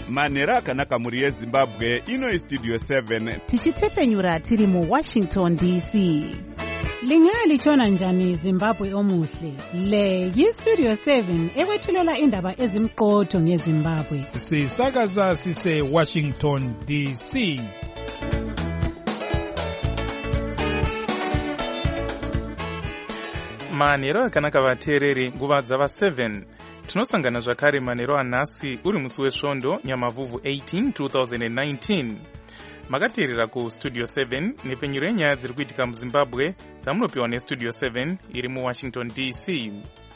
manhero akanaka mhuri yezimbabwe. Ino istudio 7 tichitefenyura tiri muWashington DC. Lingalitshona njani Zimbabwe omuhle? Le yiStudio 7 ekwethulela indaba ezimqotho ngeZimbabwe. Sisakaza sise Washington DC. Manhero akanaka vateereri, nguva dzava 7 tinosangana zvakare manhero anhasi uri musi wesvondo nyamavhuvhu 18 2019. Makateerera kuStudio 7 nepfenyuro yenyaya dziri kuitika muZimbabwe dzamunopiwa neStudio 7 iri muWashington DC.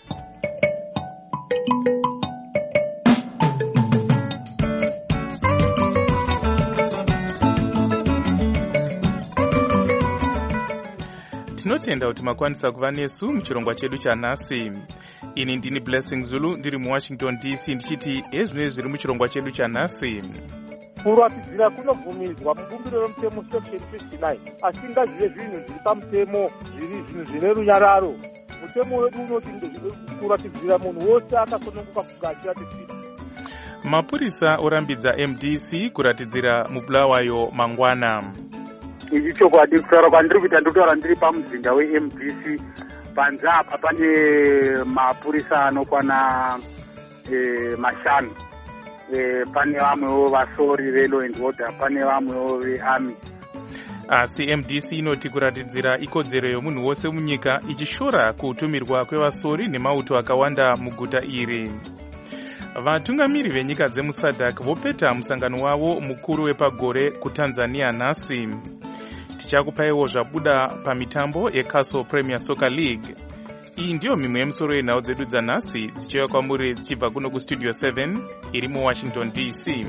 Tinotenda kuti makwanisa kuva nesu muchirongwa chedu chanhasi. Ini ndini Blessing Zulu ndiri muWashington DC ndichiti ezvinenge zviri muchirongwa chedu chanhasi. Kuratidzira kunobvumidzwa mubumbiro remutemo section 59 asi ngazvive zvinhu zviri pamutemo zviri zvinhu zvine runyararo. Mutemo wedu unoti kuratidzira munhu wose akasununguka kunge achiratidzira. Mapurisa orambidza MDC kuratidzira mubulawayo mangwana. Ichi chokwadi kutaura kwandiri kuita ndotaura ndiri pamuzinda weMDC. Panze apa pane mapurisa anokwana mashanu. Pane vamwewo vasori velaw and order, pane vamwewo vearmy. Asi MDC inoti kuratidzira ikodzero yomunhu wose munyika ichishora kutumirwa kwevasori nemauto akawanda muguta iri. Vatungamiri venyika dzemuSADC vopeta musangano wavo mukuru wepagore kuTanzania nhasi. Tichakupaiwo zvabuda pamitambo yeCastle Premier Soccer League. Iyi ndiyo mimwe yemusoro yenhau dzedu dzanhasi dzichiuya kwamuri dzichibva kuno kuStudio 7 iri muWashington DC.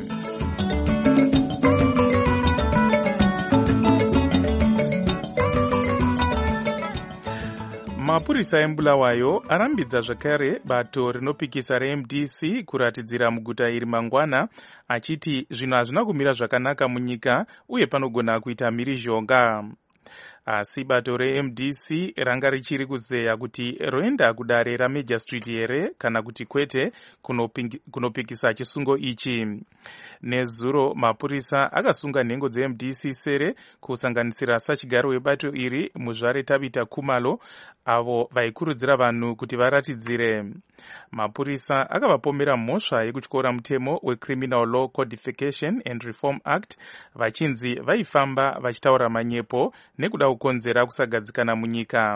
Mapurisa embulawayo arambidza zvakare bato rinopikisa reMDC kuratidzira muguta iri mangwana, achiti zvinhu hazvina kumira zvakanaka munyika uye panogona kuita mhirizhonga. Asi bato reMDC ranga richiri kuzeya kuti roenda kudare raMajor Street here kana kuti kwete kunopikisa chisungo ichi. Nezuro mapurisa akasunga nhengo dzeMDC sere kusanganisira sachigaro webato iri muzvare Tabita Khumalo avo vaikurudzira vanhu kuti varatidzire. Mapurisa akavapomera mhosva yekutyora mutemo weCriminal Law Codification and Reform Act vachinzi vaifamba vachitaura manyepo nekuda kukonzera kusagadzikana munyika.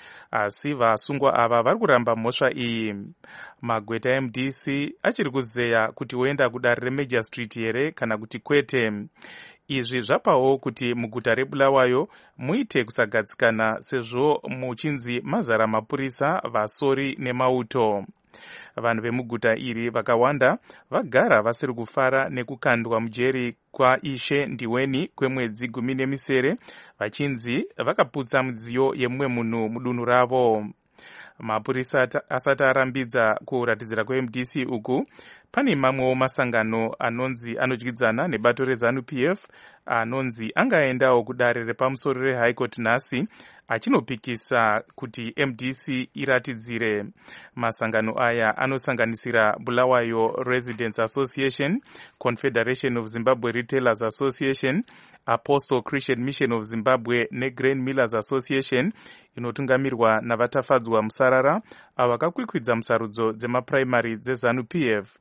Asi vasungwa ava vari kuramba mhosva iyi. Magweta eMDC achiri kuzeya kuti oenda kudare reMajor Street here kana kuti kwete. Izvi zvapawo kuti muguta reBulawayo muite kusagadzikana sezvo muchinzi mazara mapurisa, vasori nemauto. Vanhu vemuguta iri vakawanda vagara vasiri kufara nekukandwa mujeri kwaIshe Ndiweni kwemwedzi 17 vachinzi vakaputsa midziyo yemumwe munhu mudunhu ravo. Mapurisa asati arambidza kuratidzira kweMDC uku, pane mamwewo masangano anodyidzana nebato reZANU-PF anonzi angaendawo kudare repamusoro reHigh Court nhasi achinopikisa kuti MDC iratidzire. Masangano aya anosanganisira Bulawayo Residents Association, Confederation of Zimbabwe Retailers Association, Apostle Christian Mission of Zimbabwe neGrain Millers Association inotungamirwa navatafadzwa musarara avo vakakwikwidza musarudzo dzemapuraimari dzeZANU-PF.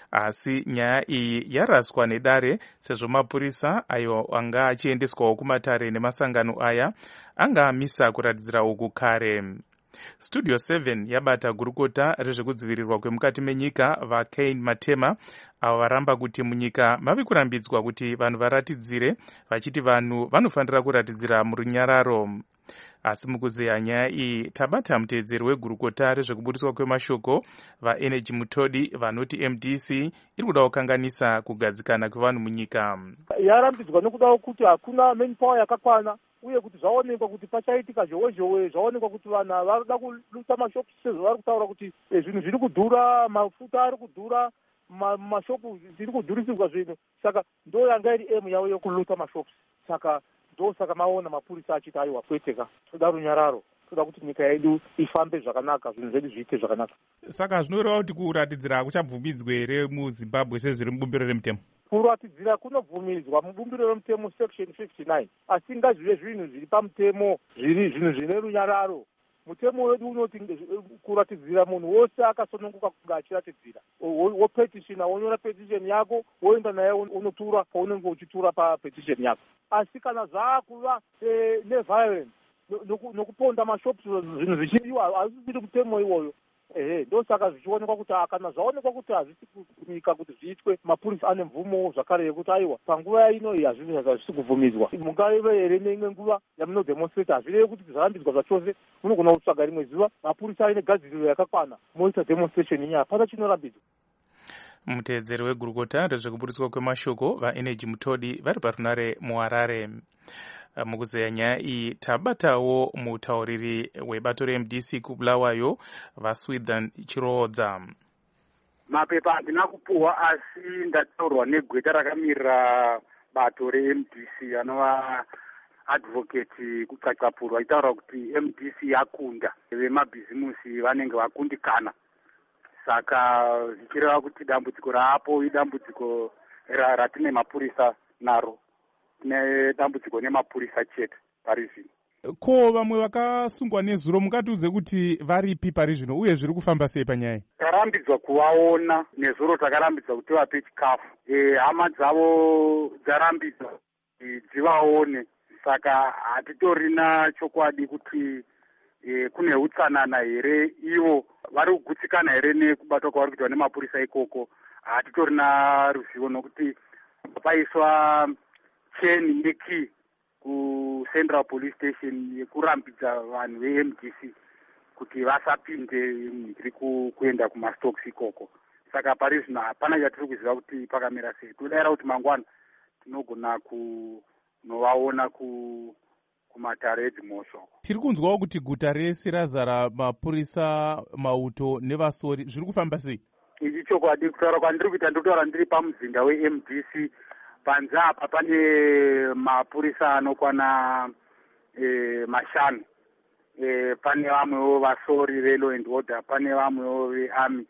Asi nyaya iyi yaraswa nedare sezvo mapurisa ayo anga achiendeswawo kumatare nemasangano aya anga amisa kuratidzira uku kare. Studio 7 yabata gurukota rezvekudzivirirwa kwemukati menyika vaCain Matema avo varamba kuti munyika mave kurambidzwa kuti vanhu varatidzire, vachiti vanhu vanofanira kuratidzira murunyararo. Asi mukuzeya nyaya iyi tabata muteedzeri wegurukota rezvekubudiswa kwemashoko vaEnergy Mutodi vanoti MDC iri kuda kukanganisa kugadzikana kwevanhu munyika. Yarambidzwa nekuda kuti hakuna manpower yakakwana uye kuti zvaonekwa kuti pachaitika zhowe zvaonekwa kuti vanhu varikuda kuluta mashopu sezvo vari kutaura kuti zvinhu zviri kudhura, mafuta ari kudhura, mashopu zviri kudhurisirwa zvinhu. Saka ndo yanga iri emu yavo yokuluta mashopu. Saka maona mapurisa achiti aiwa kweteka toda runyararo toda kuti nyika yedu ifambe zvakanaka, zvinhu zvedu zviite zvakanaka. Saka zvinoreva kuti kuratidzira kuchabvumidzwe here muZimbabwe sezviri mubumbiro remutemo? Kuratidzira kunobvumidzwa mubumbiro remutemo section 59, asi ngazvive zvinhu zviri pamutemo, zviri zvinhu zvine runyararo. Mutemo wedu unoti kuratidzira munhu wose akasununguka kunge achiratidzira, wopetitiona, wonyora petisheni yako, woenda naye unotura paunenge uchitura papetisheni yako. Asi kana zvaakuva neviolence nokuponda mashopu, zvinhu zvichidiwa, hazvisiri mutemo iwoyo. Ndosaka zvichionekwa kuti kana zvaonekwa kuti hazvisi kunyika kuti zviitwe, mapurisa ane mvumo zvakare yekuti aiwa panguva ino iyi hazvisi kubvumidzwa. Mungaive here neimwe nguva yamunodemonstrate, hazvirevi kuti zvarambidzwa zvachose, munogona kutsvaga rimwe zuva mapurisa aine gadziriro yakakwana moita demonstration inyaya, hapana chinorambidzwa. Muteedzeri wegurukota rezvekuburiswa kwemashoko vaenergy Mutodi vari parunare muHarare. Mukuzeya nyaya iyi tabatawo mutauriri webato reMDC kuBulawayo vaSwithan Chirodza. Mapepa handina kupuhwa, asi ndataurwa negweta rakamirira bato reMDC anova advocate kutsvatsvapurwa, aitaura kuti MDC yakunda, vemabhizimusi vanenge vakundikana. Saka zvichireva kuti dambudziko raapo idambudziko ratine mapurisa naro, nedambudziko nemapurisa chete pari zvino. Ko vamwe vakasungwa nezuro mungatiudze kuti varipi pari zvino uye zviri kufamba sei panyaya? Tarambidzwa kuvaona, nezuro takarambidzwa kuti vape chikafu. Hama dzavo dzarambidzwa dzivaone, saka hatitorina chokwadi kuti kune utsanana here, ivo vari kugutsikana here nekubatwa kwavari kuitwa nemapurisa ikoko. Hatitorina ruzivo nokuti paiswa cheni yeki kuCentral Police Station yekurambidza vanhu veMDC kuti vasapinde mhiri kuenda kumastocks ikoko. Saka pari zvino hapana chatiri kuziva kuti pakamira sei. Todara kuti mangwana tinogona kunovaona kumatare edzimhosva. Tiri kunzwawo kuti guta rese razara mapurisa, mauto nevasori, zviri kufamba sei? Ichi chokwadi, kutaura kwandiri kuita ndotaura ndiri pamuzinda weMDC. Panze apa pane mapurisa anokwana mashanu. Pane vamwewo vasori ve law and order, pane vamwewo vearmy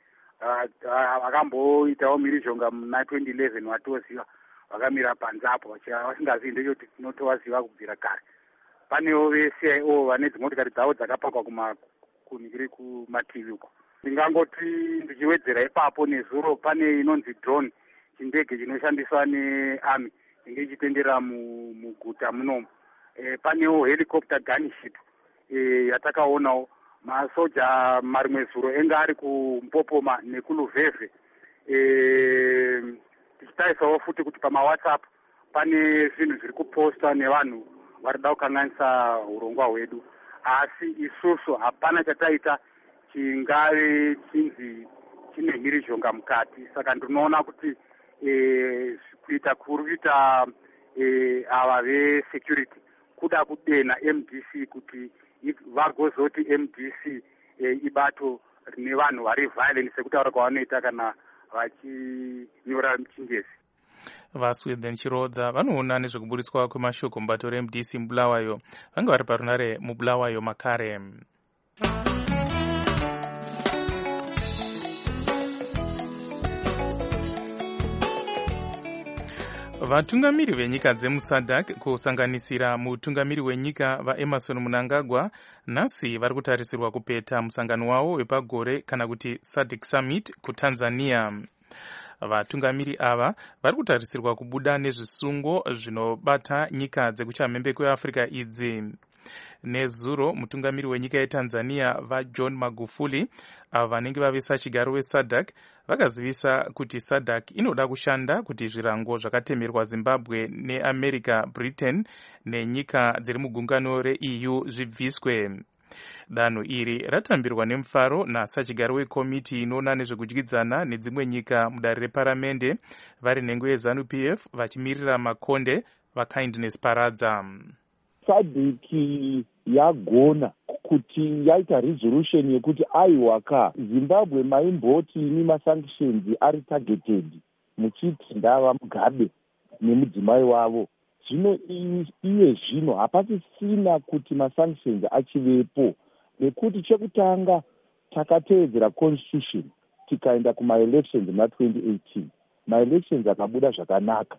vakamboitawo mhirizhonga muna 2011 watoziva, vakamira panze apo vasingazivi ndechoti tinotovaziva kubvira kare. Panewo veCIO vane dzimotokari dzavo dzakapakwa kunhiri kumativi uko. Ndingangoti ndichiwedzera ipapo nezuro pane inonzi drone, chindege chinoshandiswa nearmy inge ichitendera muguta munomu. Panewo helicopter gunship yatakaonawo. Masoja marimwe zuro enga ari kuMpopoma nekuLuveve. Tichitarisawo futi kuti pamaWhatsApp pane zvinhu zviri kupostwa nevanhu varida kukanganisa urongwa hwedu, asi isusu hapana chataita chingave chinzi chine mhirizhonga mukati. Saka ndinoona kuti kuita kuri kuita ava vesecurity kuda kudena MDC kuti vagozoti MDC ibato rine vanhu vari violent sekutaura kwavanoita kana vachinyora muchingezi. VaSwithan Chirodza vanoona nezvekuburitswa kwemashoko mubato reMDC muBulawayo vanga vari parunare muBulawayo makare. Vatungamiri venyika dzemuSADC kusanganisira mutungamiri wenyika vaEmerson Mnangagwa nhasi vari kutarisirwa kupeta musangano wavo wepagore kana kuti SADC Summit kuTanzania. Vatungamiri ava vari kutarisirwa kubuda nezvisungo zvinobata nyika dzekuchamhembe kweAfrica idzi. Nezuro mutungamiri wenyika yeTanzania vaJohn Magufuli ava vanenge vavisa chigaro weSADC vakazivisa kuti SADC inoda kushanda kuti zvirango zvakatemerwa Zimbabwe neAmerica, Britain nenyika dziri mugungano reEU zvibviswe. Danho iri ratambirwa nemufaro nasachigaro wekomiti inoona nezvekudyidzana nedzimwe nyika mudare reparamende vari nhengo yeZANU-PF vachimirira makonde vaKindness Paradza. SADC yagona kuti yaita resolution yekuti aiwaka Zimbabwe maimboti ini masanctions ari targeted muchiti ndava Mugabe nemudzimai wavo. Zvino iye zvino hapasisina kuti masanctions achivepo nekuti chekutanga takateedzera constitution tikaenda kumaelections muna2018 maelections akabuda zvakanaka,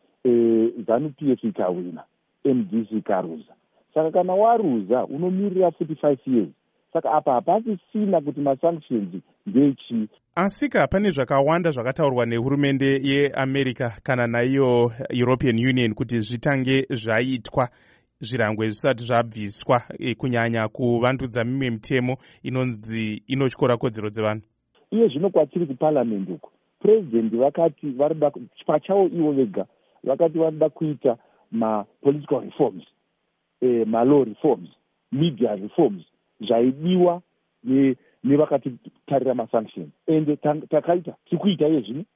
ZANU-PF ikawina, MDC ikaruza. Saka kana waruza unomirira 45 years. Saka apa hapasisina kuti masanctions ndechii. Asika pane zvakawanda zvakataurwa nehurumende yeAmerica kana naiyo European Union kuti zvitange zvaitwa zvirangwe zvisati zvabviswa, kunyanya kuvandudza mimwe mitemo inonzi inotyora kodzero dzevanhu. Iye zvino kwatiri kuparliament uko, president vakati varida pachavo ivo vega vakati varida kuita ma-political reforms, ma-law reforms, media reforms, zvaidiwa nevakati tarira masanctions. Ende takaita tikuita iye zvino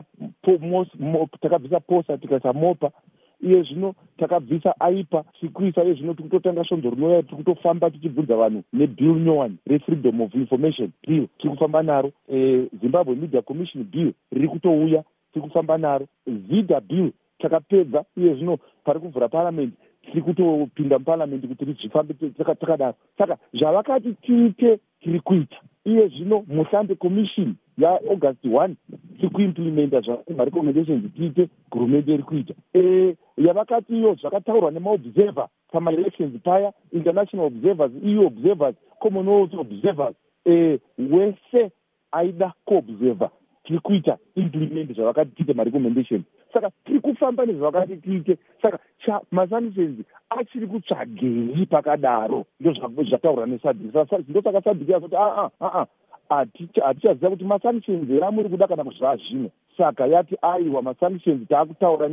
takabvisa posa tikaisa mopa. Iye zvino takabvisa aipa tikuisa iye zvino tikutotanga svondo rinouya tikutofamba tichibvunza vanhu nebill nyowani refreedom of information bill tikufamba naro, Zimbabwe Media Commission bill riri kutouya tikufamba naro, ZIDA bill takapedza. Iye zvino pari kuvhura parliament tiri kutopinda muparliament kuti rizvifambe takadaro. Saka zvavakati tiite tiri kuita. Iye zvino Musambe commission yaAugust 1 tiri kuimplementa zvarecommendations tiite hurumende iri kuita. Yavakati iyo zvakataurwa nemaobserver pamaelections paya, international observers, EU observers, Commonwealth observers, wese aida kuobserver tiri kuita implement zvavakati tiite marecommendations. Saka tiri kufamba nezvavakati tiite. Saka masanctions achiri kutsvagei pakadaro, ndozvataurwa neSADC. Ndosaka SADC yazoti hatichaziva kuti masanctions amuri kuda kana kuzvazvino. Saka yati aiwa masanctions taakutaura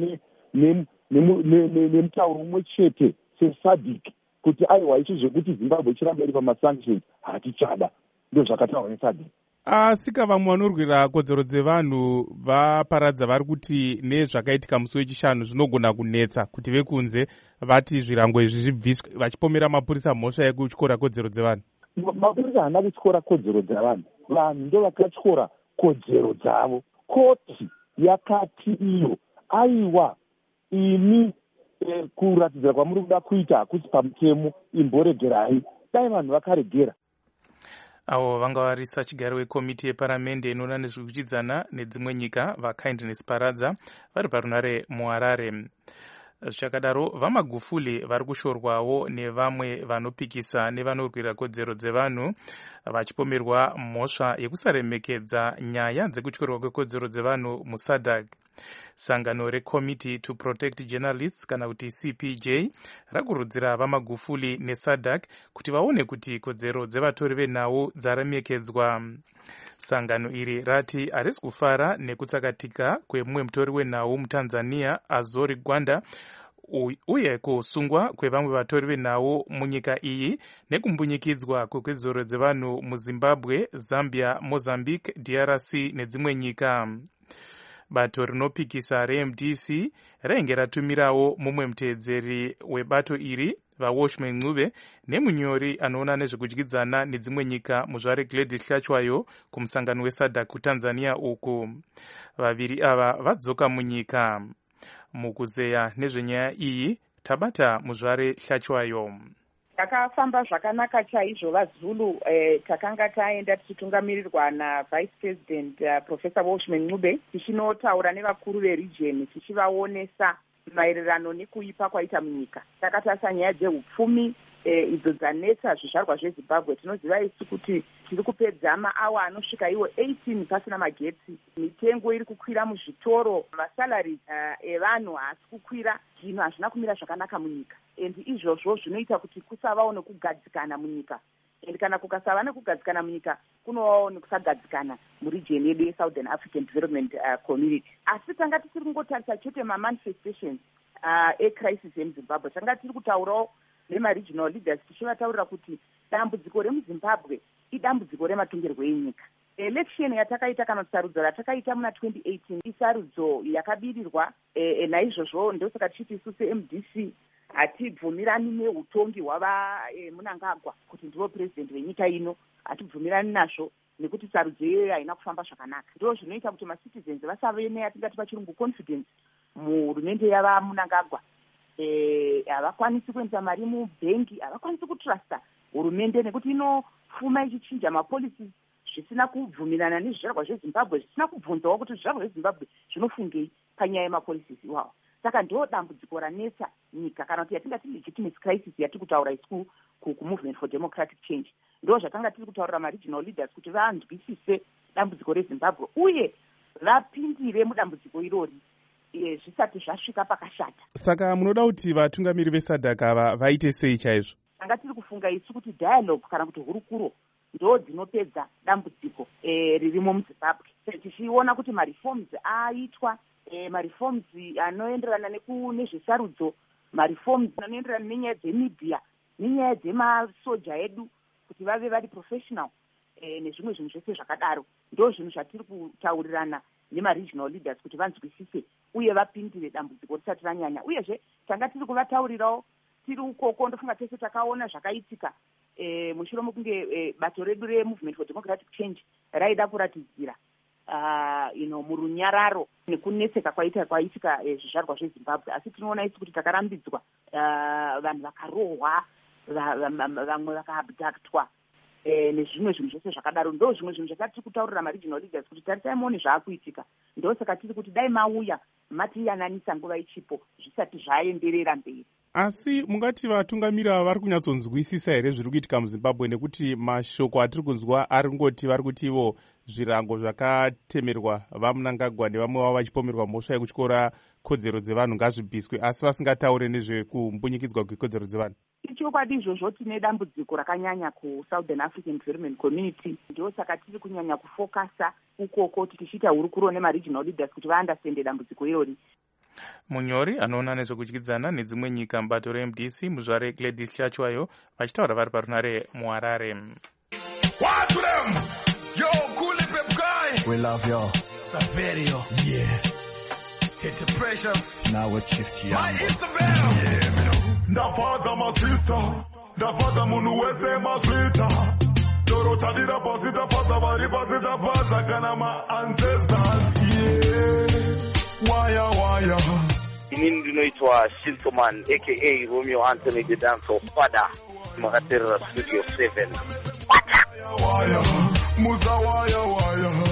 nemutauro umwe chete seSADC kuti aiwa ichi zvekuti Zimbabwe ichiramba iri pamasanctions hatichada. Ndozvakataurwa neSADC. Asika vamwe vanorwira kodzero dzevanhu vaparadza vari kuti nezvakaitika musi wechishanu zvinogona kunetsa kuti vekunze vati zvirango izvi zvibviswe, vachipomera mapurisa mhosva yekutyora kodzero dzevanhu. Mapurisa haana kutyora kodzero dzevanhu, vanhu ndo vakatyora kodzero dzavo. Koti yakati iyo aiwa imi kuratidzira kwamuri kuda kuita hakusi pamutemo, imboregerai. Dai vanhu vakaregera. Avo vanga vari sachigaro wekomiti yeparamende inoona nezvekuchidzana nedzimwe nyika vaKindness Paradza vari parunare muHarare. Zvichakadaro vaMagufuli vari kushorwawo nevamwe vanopikisa nevanorwira kodzero dzevanhu vachipomerwa mhosva yekusaremekedza nyaya dzekutyorwa kwekodzero dzevanhu muSADC. Sangano reCommittee to Protect Journalists kana kuti CPJ rakurudzira vaMagufuli neSADC kuti vaone kuti kodzero dzevatori venhau dzaremekedzwa. Sangano iri rati harisi kufara nekutsakatika kwemumwe mutori wenhau muTanzania Azori Gwanda uye kusungwa kwevamwe vatori venhau munyika iyi nekumbunyikidzwa kwekodzero dzevanhu muZimbabwe, Zambia, Mozambique, DRC nedzimwe nyika. Bato rinopikisa reMDC rainge ratumirawo mumwe muteedzeri webato iri vaWashman Ncube nemunyori anoona nezvekudyidzana nedzimwe nyika muzvare Gladys Hlachwayo kumusangano weSADC kuTanzania uku. Vaviri ava vadzoka munyika. Mukuzeya nezvenyaya iyi tabata muzvare Hlachwayo. Takafamba zvakanaka chaizvo vaZulu. Takanga taenda tichitungamirirwa naVice President Professor Washman Ncube tichinotaura nevakuru veregion tichivaonesa maererano nekuipa kwaita munyika. Takatarisa nyaya dzehupfumi idzo dzanetsa zvizvarwa zveZimbabwe. Tinoziva isu kuti tiri kupedza maawa anosvika iwo 18 pasina magetsi. Mitengo iri kukwira muzvitoro, masalari evanhu haasi kukwira. Zvinhu hazvina kumira zvakanaka munyika. Izvozvo zvinoita kuti kusavawo nekugadzikana munyika. Kana kukasava nekugadzikana munyika kunovawo nekusagadzikana muregion yedu yeSouthern African Development Community. Asi tanga tisiri kungotarisa chete mamanifestations ecrisis yemuZimbabwe. Tanga tiri kutaurawo nemaregional leaders tichivataurira kuti dambudziko remuZimbabwe idambudziko rematongerwo enyika. Election yatakaita kana sarudzo ratakaita muna 2018 isarudzo yakabirirwa. Naizvozvo ndosaka tichiti isu seMDC hatibvumirani neutongi hwava Mnangagwa kuti ndivo president venyika ino. Hatibvumirani nazvo nekuti sarudzo iyoyo haina kufamba zvakanaka. Ndo zvinoita kuti macitizens vasave neyatingati pachirungu confidence muhurumende yava Mnangagwa. Havakwanisi kuendesa mari mubhengi, havakwanisi kutrusta hurumende nekuti inofuma ichichinja mapolicies zvisina kubvumirana nezvizvarwa zvezimbabwe, zvisina kubvunzawo kuti zvizvarwa zvezimbabwe zvinofungei panyaya yemapolicies iwawo. Saka ndo dambudziko ranetsa nyika, kana kuti yatingati legitimacy crisis yatiri kutaura isu kumovement for democratic change. Ndo zvatanga tiri kutaurira maregional leaders kuti vanzwisise dambudziko rezimbabwe uye vapindire mudambudziko irori zvisati zvasvika pakashata. Saka munoda kuti vatungamiri veSADC ava vaite sei chaizvo? Tanga tiri kufunga isu kuti dialogue kana kuti hurukuro ndo dzinopedza dambudziko ririmo muZimbabwe. Tichiona kuti mareforms aitwa, mareforms anoenderana nezvesarudzo, mareforms anoenderana nenyaya dzemedia, nenyaya dzemasoja edu kuti vave vari professional nezvimwe zvinhu zvese zvakadaro. Ndo zvinhu zvatiri kutaurirana nemaregional leaders kuti vanzwisise uye vapindire dambudziko risati ranyanya. Uyezve tanga tiri kuvataurirawo tiri ukoko, ndofunga tese takaona zvakaitika mushure mokunge bato redu removement for democratic change raida kuratidzira murunyararo nekunetseka kwaitika zvizvarwa zvezimbabwe. Asi tinoona isu kuti takarambidzwa, vanhu vakarohwa, vamwe vakaabductwa nezvimwe zvinhu zvese zvakadaro. Ndo zvimwe zvinhu zvakatiri kutaurira maregional leaders kuti tarisai muone zvaakuitika. Ndo saka tiri kuti dai mauya matiyananisa nguva ichipo zvisati zvaenderera mberi. Asi mungati vatungamiri ava vari kunyatsonzwisisa here zviri kuitika muZimbabwe? Nekuti mashoko atiri kunzwa ari ngoti vari kuti ivo zvirango zvakatemerwa vaMnangagwa nevamwe vavo vachipomerwa mhosva yekutyora kodzero dzevanhu ngazvibviswe, asi vasingataure nezvekumbunyikidzwa kwekodzero dzevanhu. Ichokwadi izvozvo tine dambudziko rakanyanya kuSouthern African Development Community. Ndo saka tiri kunyanya kufokasa ukoko tichiita hurukuro nemaregional leaders kuti vaandastende dambudziko irori. Munyori anoona nezvekudyidzana nedzimwe nyika mubato reMDC muzvare Gladys Chachwayo vachitaura vari parunare muHarare. We love y'all. Saverio. Yeah. It's a pressure. Now we're shift young. Yeah, ndafaza masita. Ndafaza munu wese masita. Doro tadira pasita faza vari pasita faza kana ma ancestors. Yeah. Waya. Inini ndinoitwa Shintoman aka Romeo Anthony the Dance of Father. Makaterera Studio 7. Waya. Muza waya.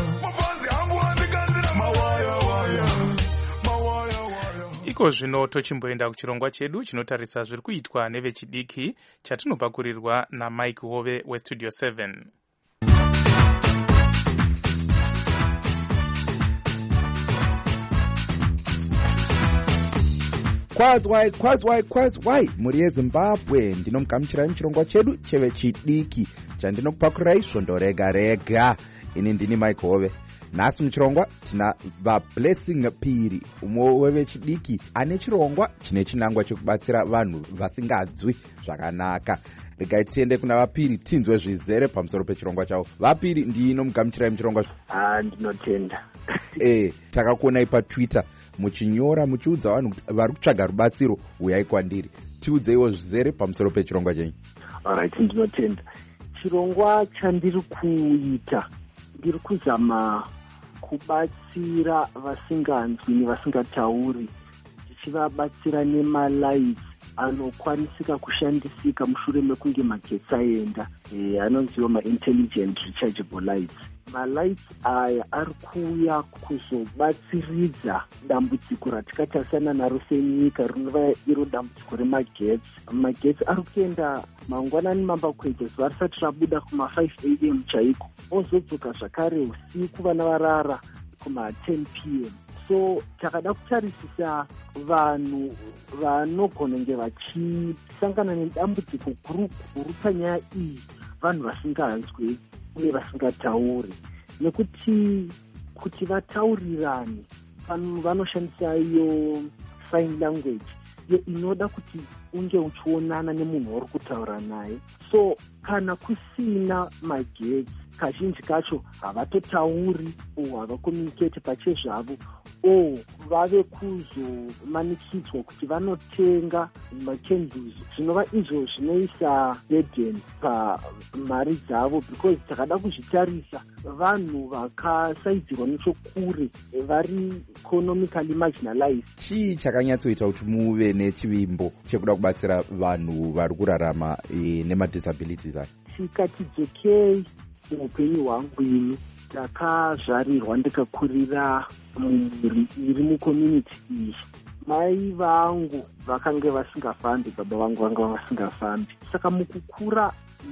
Iko zvino tochimboenda kuchirongwa chedu chinotarisa zviri kuitwa nevechidiki chatinopakurirwa naMike Hove weStudio 7. Kwazwai muri yeZimbabwe, ndinomugamuchirai muchirongwa chedu chevechidiki chandinokupakurirai svondo rega. Ini ndini Mike Hove. Nhasi muchirongwa tina vaBlessing Piri, umwe wevechidiki ane chirongwa chine chinangwa chekubatsira vanhu vasingadzwi zvakanaka. Regai tiende kuna vaPiri tinzwe zvizere pamusoro pechirongwa chavo. VaPiri, ndinomugamuchirai muchirongwa. Ndinotenda. Takakuonai paTwitter muchinyora muchiudza vanhu kuti vari kutsvaga rubatsiro, uyai kwandiri. Tiudzeiwo zvizere pamusoro pechirongwa chenyu. Alright, ndinotenda. Chirongwa chandiri kuita, ndiri kuzama kubatsira vasinganzwi nevasingatauri, tichivabatsira nemalights anokwanisika kushandisika mushure mekunge magetsi aenda, anonziwa maintelligent rechargeable lights. Malights aya ari kuuya kuzobatsiridza dambudziko ratikatarisana naro senyika rinova iro dambudziko remagetsi. Magetsi ari kuenda mangwanani mambakwedza zuva risati rabuda kuma5 am chaiko, ozodzoka zvakare usiku vana varara kuma10 pm. So takada kutarisisa vanhu vanogona kunge vachisangana nedambudziko guru panyaya iyi, vanhu vasinganzwi uye vasingatauri, nekuti kuti vataurirane vanhu vanoshandisa iyo sign language iyo inoda kuti unge uchionana nemunhu uri kutaura naye. So kana kusina magetsi, kazhinji kacho havatotauri havakomunicate pachezvavo, vave kuzomanikidzwa kuti vanotenga macandles zvinova izvo zvinoisa burden pamari dzavo, because takada kuzvitarisa vanhu vakasaidzirwa nechokure vari economically marginalized. chii chakanyatsoita kuti muve nechivimbo chekuda kubatsira vanhu vari kurarama nemadisabilities aya? tikatidzokei muupenyu hwangu ini ndakazvarirwa ndikakurira mumhuri iri mucommunity iyi. Mai vangu vakanga vasingafambi, baba vangu vanga vasingafambi, saka mukukura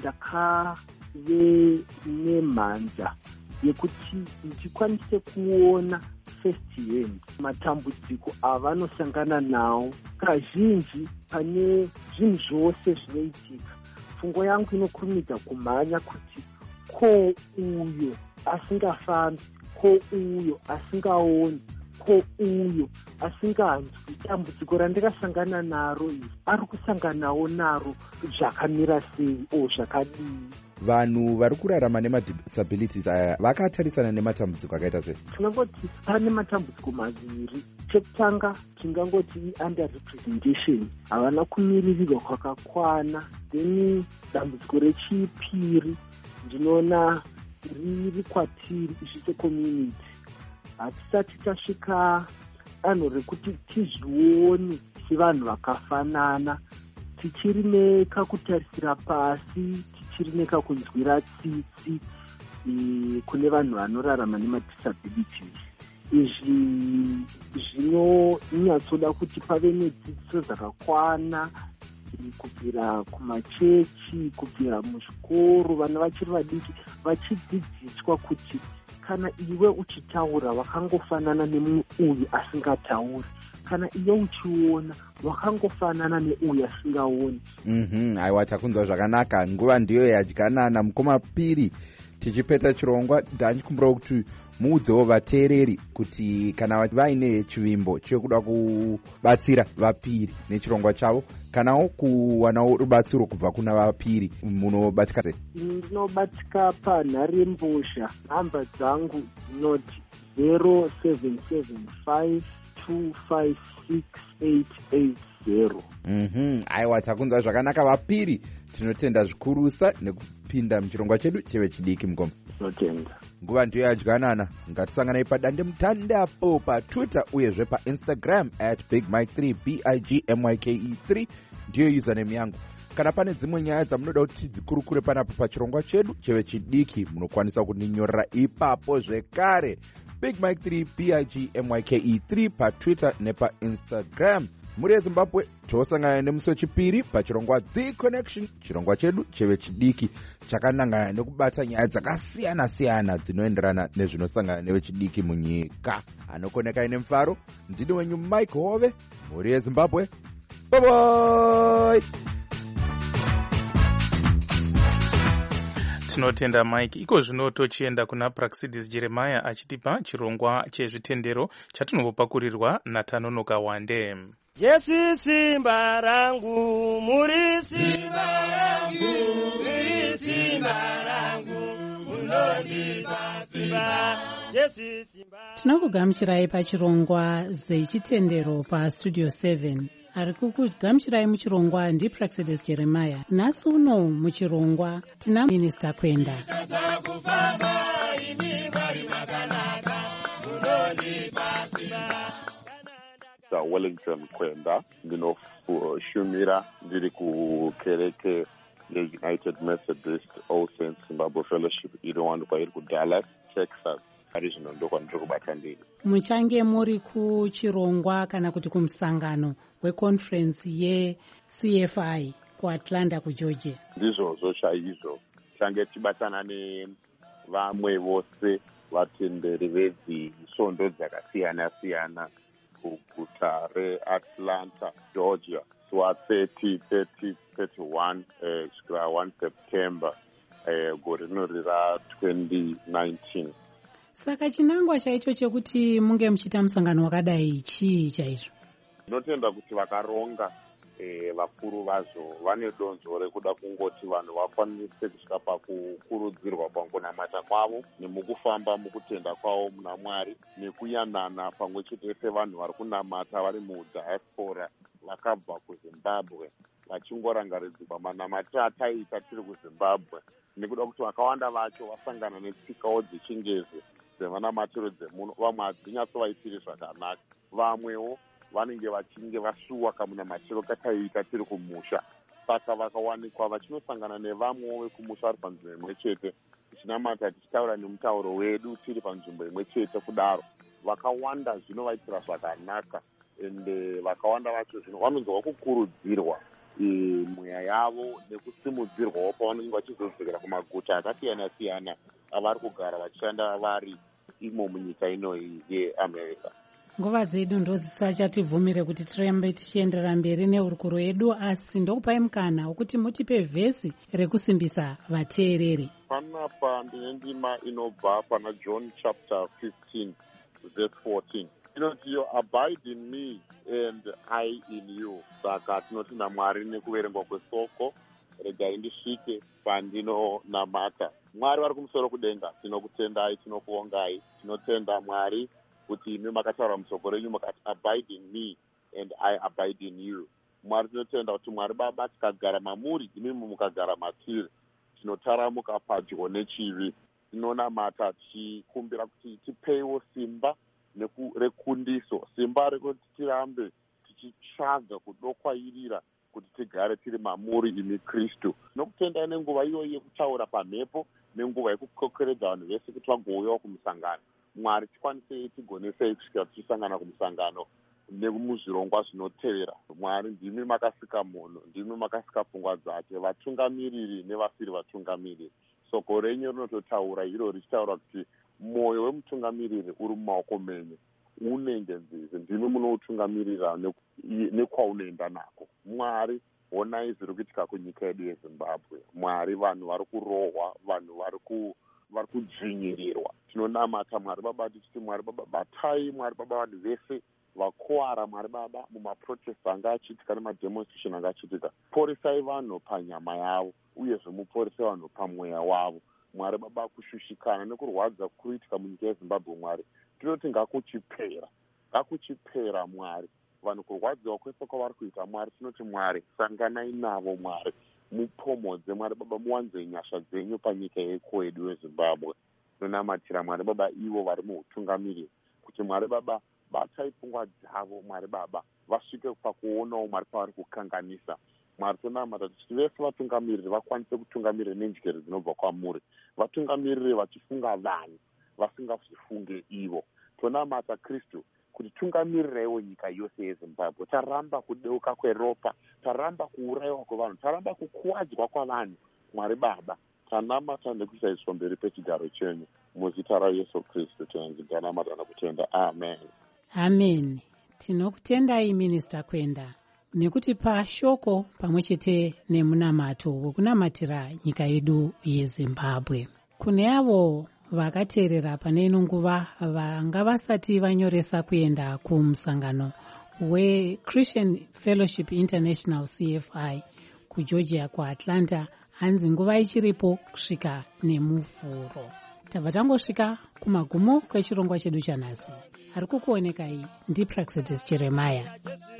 ndakave nemhanza yekuti ndikwanise kuona first hand matambudziko avanosangana nawo. Kazhinji pane zvinhu zvose zvinoitika, pfungwa yangu inokurumidza kumhanya kuti ko uyo asingafambi, ko uyo asingaoni, ko uyo asinganzwi, dambudziko randikasangana naro iri ari kusanganawo naro zvakamira sei zvakadii? Vanhu vari kurarama nemadisabilities aya vakatarisana nematambudziko akaita sei? Tinongoti pane matambudziko maviri. Chekutanga tingangoti i-under representation, havana kumiririrwa kwakakwana. Then dambudziko rechipiri ndinoona riri kwatiri isu secommunity, hatisati tasvika danho rekuti tizvione sevanhu vakafanana, tichiri nekakutarisira pasi, tichiri nekakunzwira tsitsi kune vanhu vanorarama nemadisabilities. Izvi zvinonyatsoda kuti pave nedzidziso dzakakwana kubvira kumachechi, kubvira muzvikoro, vana vachiri vadiki vachidzidziswa kuti kana iwe uchitaura wakangofanana nemumwe uyu asingatauri, kana iwe uchiona wakangofanana neuyu asingaoni. Aiwa, takunzwa zvakanaka. Nguva ndiyo yadyanana. Mukoma Piri, tichipeta chirongwa ndanchikumbira kuti muudzewo vateereri kuti kana vaine chivimbo chekuda kubatsira vapiri nechirongwa chavo, kanawo kuwanawo rubatsiro kubva kuna vapiri, munobatika sei? Ndinobatika panharembozha. Nhamba dzangu dzinoti 0775256880. Aiwa, takunzwa zvakanaka vapiri. Tinotenda zvikurusa nekupinda muchirongwa chedu chevechidiki. Mukoma, tinotenda. Nguva ndiyo yadyanana. Ngatisanganai padande mutandapo paTwitter uyezve paInstagram @BigMike3 BIGMYKE3 ndiyo username yangu. Kana pane dzimwe nyaya dzamunoda kuti dzikurukure panapo pachirongwa chedu chevechidiki, munokwanisa kundinyorera ipapo zvekare. BigMike3 BIGMYKE3 paTwitter nepaInstagram. Muri yeZimbabwe tosangana nemusi wechipiri pachirongwa The Connection, chirongwa chedu chevechidiki chakanangana nekubata nyaya dzakasiyana-siyana dzinoenderana nezvinosangana nevechidiki munyika. Anokoneka ine mufaro, ndini wenyu Mike Hove, muri yeZimbabwe. Bye bye. Tinotenda Mike. Iko zvino tochienda kuna Praxidis Jeremiah achitipa chirongwa chezvitendero chatinopakurirwa naTanonoka Wande. Jesu simba rangu, muri simba rangu, muri simba rangu, munondipa simba. Jesu simba. Tinokugamuchirai pachirongwa zechitendero paStudio 7. Ari kukugamuchirai muchirongwa ndiPraxidis Jeremiah. Nhasi uno muchirongwa tina Minista Kwenda. Wellington Kwenda, ndinoshumira ndiri kukereke yeUnited Methodist All Saints Zimbabwe Fellowship inowanikwa iri kuDallas, Texas. Ari zvino ndokwa ndiri kubata ndiri. Muchange muri kuchirongwa kana kuti kumusangano weconference yeCFI kuAtlanta kuGeorgia? Ndizvozvo chaizvo. Change tibatana nevamwe vose vatenderi vezisvondo dzakasiyana-siyana kuguta reAtlanta, Georgia, suwa 31 kusvikira 1 September gore rino rira 2019. Saka chinangwa chaicho chekuti munge muchiita musangano wakadai chii chaizvo? Ndinotenda kuti vakaronga vakuru vazvo vane donzvo rekuda kungoti vanhu vakwanise kusvika pakukurudzirwa pakunamata kwavo nemukufamba mukutenda kwavo muna Mwari nekuyanana pamwe chete sevanhu vari kunamata vari mudiaspora vakabva kuZimbabwe vachingorangaridzwa manamatiro ataita tiri kuZimbabwe, nekuda kuti vakawanda vacho vasangana netsikawo dzechingezi dzevanamatiro dzemuno. Vamwe hadzinyatsovaitiri zvakanaka, vamwewo vanenge vachinge vasuwa kamunamatiro kataiita tiri kumusha, saka vakawanikwa vachinosangana nevamwewo vekumusha vari panzvimbo imwe chete, tichinamata tichitaura nemutauro wedu tiri panzvimbo imwe chete. Kudaro vakawanda zvinovaitira zvakanaka, ende vakawanda vacho zvino vanonzwa kukurudzirwa mweya yavo nekusimudzirwawo pavanenge vachizodzokera kumaguta akasiyana siyana avari kugara vachishanda vari imo munyika inoyi yeAmerica. Nguva dzedu ndodzisachatibvumire kuti tirambe tichienderera mberi neurukuro yedu, asi ndokupai mukana wokuti mutipe vhesi rekusimbisa vateereri. Panapa ndine ndima inobva pana John chapter 15 verse 14. Inoti, abide in me and I in you. Saka tinoti naMwari nekuverengwa kwesoko regai ndisvike pandinonamata. Mwari vari kumusoro kudenga, tinokutendai, tinokuongai, tinotenda Mwari kuti imi makataura musoko renyu mukati abide in me and I abide in you. Mwari tinotenda kuti Mwari Baba tikagara mamuri, imi mukagara matiri, tinotaramuka padyo nechivi. Tinonamata tichikumbira kuti tipeiwo simba rekundiso, simba rekuti tirambe tichitsvaga kudokwairira kuti tigare tiri mamuri imi Kristu. Nokutendai nenguva iyoyi yekutaura pamhepo nenguva yekukokeredza vanhu vese kuti vagouyawo kumusangano. Mwari tikwanise tigonesei kusvika tichisangana kumusangano nemuzvirongwa zvinotevera. Mwari ndimi makasika munhu, ndimi makasika pfungwa dzake, vatungamiriri nevasiri vatungamiriri. Soko renyu rinototaura iro richitaura kuti mwoyo wemutungamiriri uri mumaoko menyu, unenge nzizi, ndimi munoutungamirira nekwaunoenda nako. Mwari, onai zviri kuitika kunyika yedu yeZimbabwe. Mwari, vanhu vari kurohwa, vanhu vari kudzvinyirirwa. Tinonamata Mwari Baba tichiti Mwari Baba batai, Mwari Baba vanhu vese vakuwara, Mwari Baba mumaprotest anga achiitika nemademonstration anga achiitika. Poresai vanhu panyama yavo, uyezve muporesai vanhu pamweya wavo. Mwari Baba, kushushikana nekurwadza kuitika munyika yeZimbabwe, Mwari tinoti ngakuchipera Mwari. Vanhu kurwadziwa kwese kwavari kuita, Mwari tinoti Mwari sanganai navo, Mwari mupomodze, Mwari Baba muwanze nyasha dzenyu panyika yedu yeZimbabwe. Tonamatira Mwari Baba ivo vari muutungamiriri kuti Mwari Baba batai pfungwa dzavo, Mwari Baba vasvike pakuonawo Mwari pavari kukanganisa. Mwari tonamata tichiti vese vatungamiriri vakwanise kutungamirira nenjere dzinobva kwamuri, vatungamirire vachifunga vanhu vasingafunge ivo. Tonamata Kristu kuti tungamirireiwo nyika yose yeZimbabwe. Taramba kudeuka kweropa, taramba kuurayiwa kwevanhu, taramba kukuwadzwa kwavanhu. Mwari Baba tanamata nekusaiswa mberi pechigaro chenyu, muzita raYesu Kristu tanamata nekutenda, amen. Amen. Tinokutendai Minista Kwenda nekuti pashoko pamwe chete nemunamato wekunamatira nyika yedu yeZimbabwe. Kune avo vakateerera pane ino nguva vanga vasati vanyoresa kuenda kumusangano weChristian Fellowship International CFI kuGeorgia kuAtlanta, hanzi nguva ichiripo kusvika nemuvhuro. Tabva tangosvika kumagumo kwechirongwa chedu chanhasi. Ari kukuonekai ndiPraxedis Jeremiah.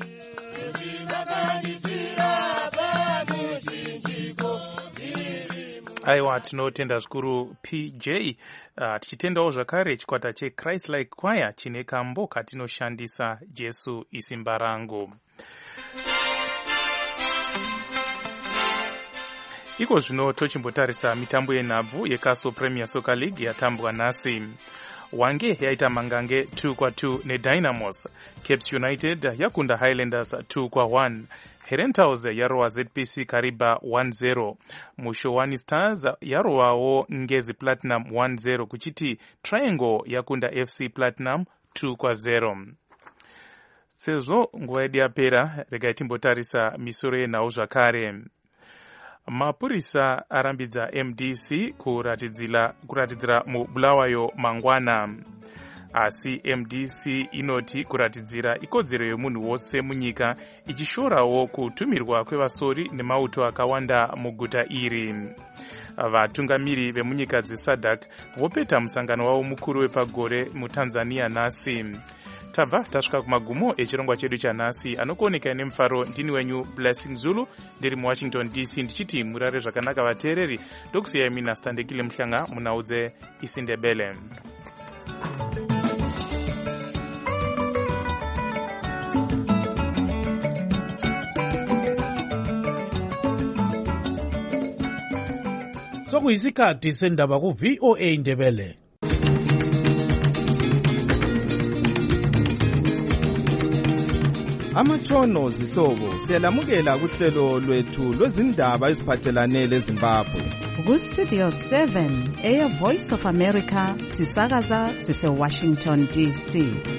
Aiwa, tinotenda zvikuru PJ. Tichitendawo zvakare chikwata cheChrist Like Choir chine kambo katinoshandisa Jesu isimba rangu. Iko zvino tochimbotarisa mitambo yenhabvu yeCastle Premier Soccer League yatambwa nhasi. Wange yaita mangange 2-2 neDynamos. Capes United yakunda Highlanders 2-1. Herentals yarowa ZPC Kariba 1-0. Mushowani Stars yarowawo Ngezi Platinum 1-0 kuchiti Triangle yakunda FC Platinum 2-0. Sezvo nguva yedu yapera, regai timbotarisa misoro yenhau zvakare. Mapurisa arambidza MDC kuratidzira mubulawayo mangwana. asi MDC inoti kuratidzira ikodzero yemunhu wose munyika ichishorawo kutumirwa kwevasori nemauto akawanda muguta iri. Vatungamiri vemunyika dzeSADC vopeta musangano wavo mukuru wepagore muTanzania nhasi. Tabva tasvika kumagumo echirongwa chedu chanhasi. Anokuoneka nemufaro ndini wenyu Blessing Zulu ndiri muWashington DC ndichiti murare zvakanaka vateereri. Ndokusiyai mina Standekile Mhlanga munaudze isiNdebele. Sokuyisikhathi sendaba ku VOA Ndebele. Amatshono zihlobo siyalamukela kuhlelo lwethu lwezindaba eziphathelane leZimbabwe. Ku Studio 7 Air Voice of America sisakaza sise Washington DC.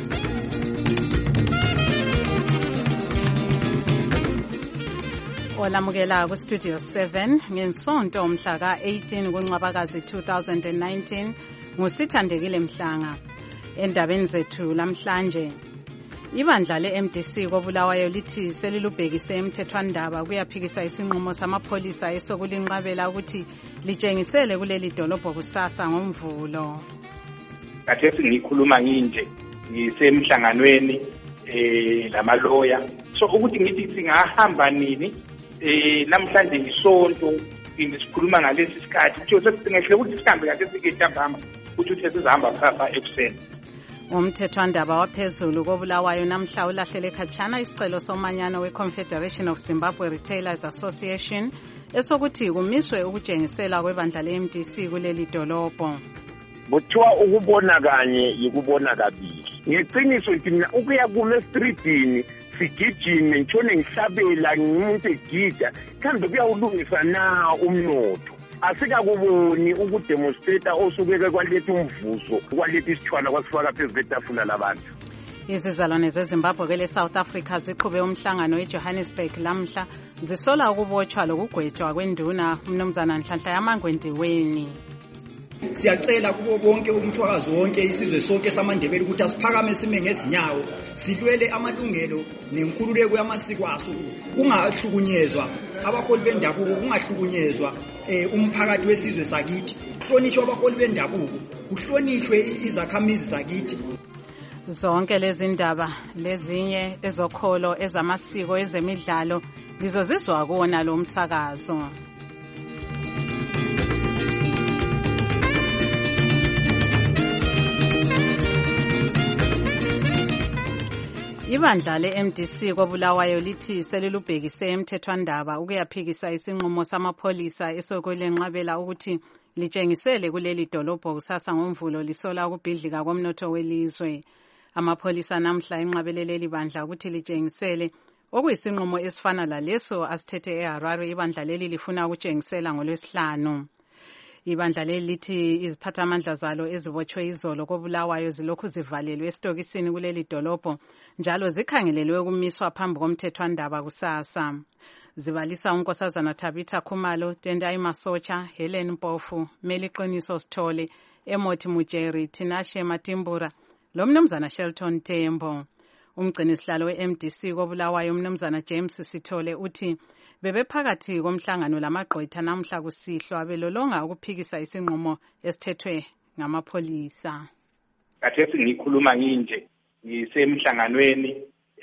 Olamukela ku Studio 7 ngensonto umhla ka-18 kuNcwabakazi 2019 nguSithandekile Mhlanga. Endabeni zethu lamhlanje, ibandla le-MDC koBulawayo lithi selilubhekise emthethwandaba kuyaphikisa isinqumo samapholisa esokulinqabela ukuthi litshengisele kuleli dolobho kusasa ngoMvulo. Khathesi ngikhuluma nginje ngisemhlanganweni lamaloya, so ukuthi ngithi singahamba nini namhlanje ngisonto ngisikhuluma ngalesi sikhathi kuthi sesingehle ukuthi sihambe kahle sikehamba ukuthi sesizahamba kusasa ekuseni. Umthethwandaba waphezulu koBulawayo namhla ulahlele khatshana isicelo somanyano we-Confederation of Zimbabwe Retailers Association esokuthi kumiswe ukutshengisela kwebandla le-MDC kuleli dolobho. Buthiwa ukubona kanye yikubona kabili. Ngeqiniso mina ukuya kuma streetini sigijime ngitshone ngihlabela ngumuntu egida kambe kuyawulungisa na umnotho. Asikakuboni ukudemonstrate osukeke kwaletha umvuzo kwaletha isithwana kwasifaka phezu kwetafula labantu. Izizalwane zeZimbabwe kele South Africa ziqhube umhlangano eJohannesburg lamhla zisola ukubotshwa lokugwetshwa kwenduna umnumzana Nhlanhla yaMangwendiweni. Siyacela kubo bonke umthwakazi wonke isizwe sonke samandebele ukuthi asiphakame sime ngezinyawo silwele amalungelo nenkululeko yamasiko aso, kungahlukunyezwa abaholi bendabuko, kungahlukunyezwa umphakathi wesizwe sakithi, kuhlonishwe abaholi bendabuko, kuhlonishwe izakhamizi zakithi. Zonke lezi ndaba lezinye ezokholo ezamasiko ezemidlalo lizozizwa kuona lo msakazo. Ibandla le-MDC koBulawayo lithi selilubhekise emthethwandaba ukuyaphikisa isinqumo samapholisa esokulenqabela ukuthi litshengisele kuleli dolobho kusasa ngoMvulo lisola ukubhidlika komnotho welizwe. Amapholisa namhla enqabeleleli bandla ukuthi litshengisele okuyisinqumo esifana laleso asithethe eHarare. Ibandla leli lifuna ukutshengisela ngoLwesihlanu. Ibandla leli lithi iziphathamandla zalo ezibotshwe izolo koBulawayo zilokhu zivalelwe esitokisini kuleli dolobho njalo zikhangelelwe ukumiswa phambi komthethwandaba kusasa. Zibalisa unkosazana Tabitha Khumalo, Tendai Masocha, Helen Mpofu, Meliqiniso Sithole, Emothi Mujeri, Tinashe Matimbura, lo mnumzana Shelton Tembo. Umgcinisihlalo we-MDC koBulawayo umnumzana James Sithole uthi bebephakathi komhlangano lamagqwetha namhla kusihlwa belolonga ukuphikisa isinqumo esithethwe ngamapholisa. Khathesi ngikhuluma nginje ngisemhlanganweni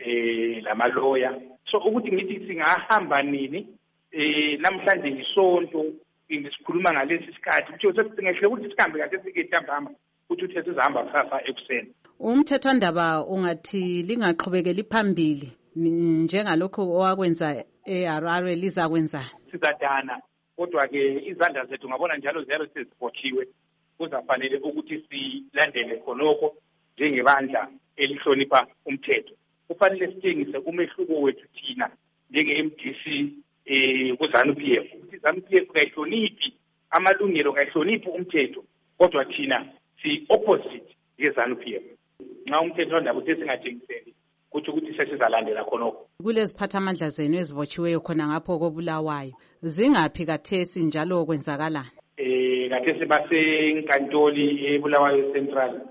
lamaloya, so ukuthi ngithi singahamba nini namhlanje ngisonto ngisikhuluma ngalesi sikhathi kuthi sesingehle ukuthi sihambe kahle sikehamba ukuthi sesizahamba kusasa ekuseni. Umthethwandaba ungathi lingaqhubekeli phambili njengalokho owakwenza eHarare lizakwenza. Sizadana kodwa ke izandla zethu ngabona njalo ziyabe sezibotshiwe, kuzafanele ukuthi silandele khonokho njengebandla elihlonipha umthetho. Kufanele sitshengise umehluko wethu thina njenge-MDC ku-ZANU-PF ukuthi ZANU-PF kayihloniphi amalungelo, kayihloniphi umthetho, kodwa thina si-opposite ye-ZANU-PF. Nxa umthetho wandaba uthi singatshengiseli kuthi ukuthi sesizalandela khonokho. Kuleziphathamandla zenu ezibotshiweyo khona ngapho koBulawayo zingaphi kathesi njalo kwenzakalani? Kathesi basenkantoli eBulawayo Central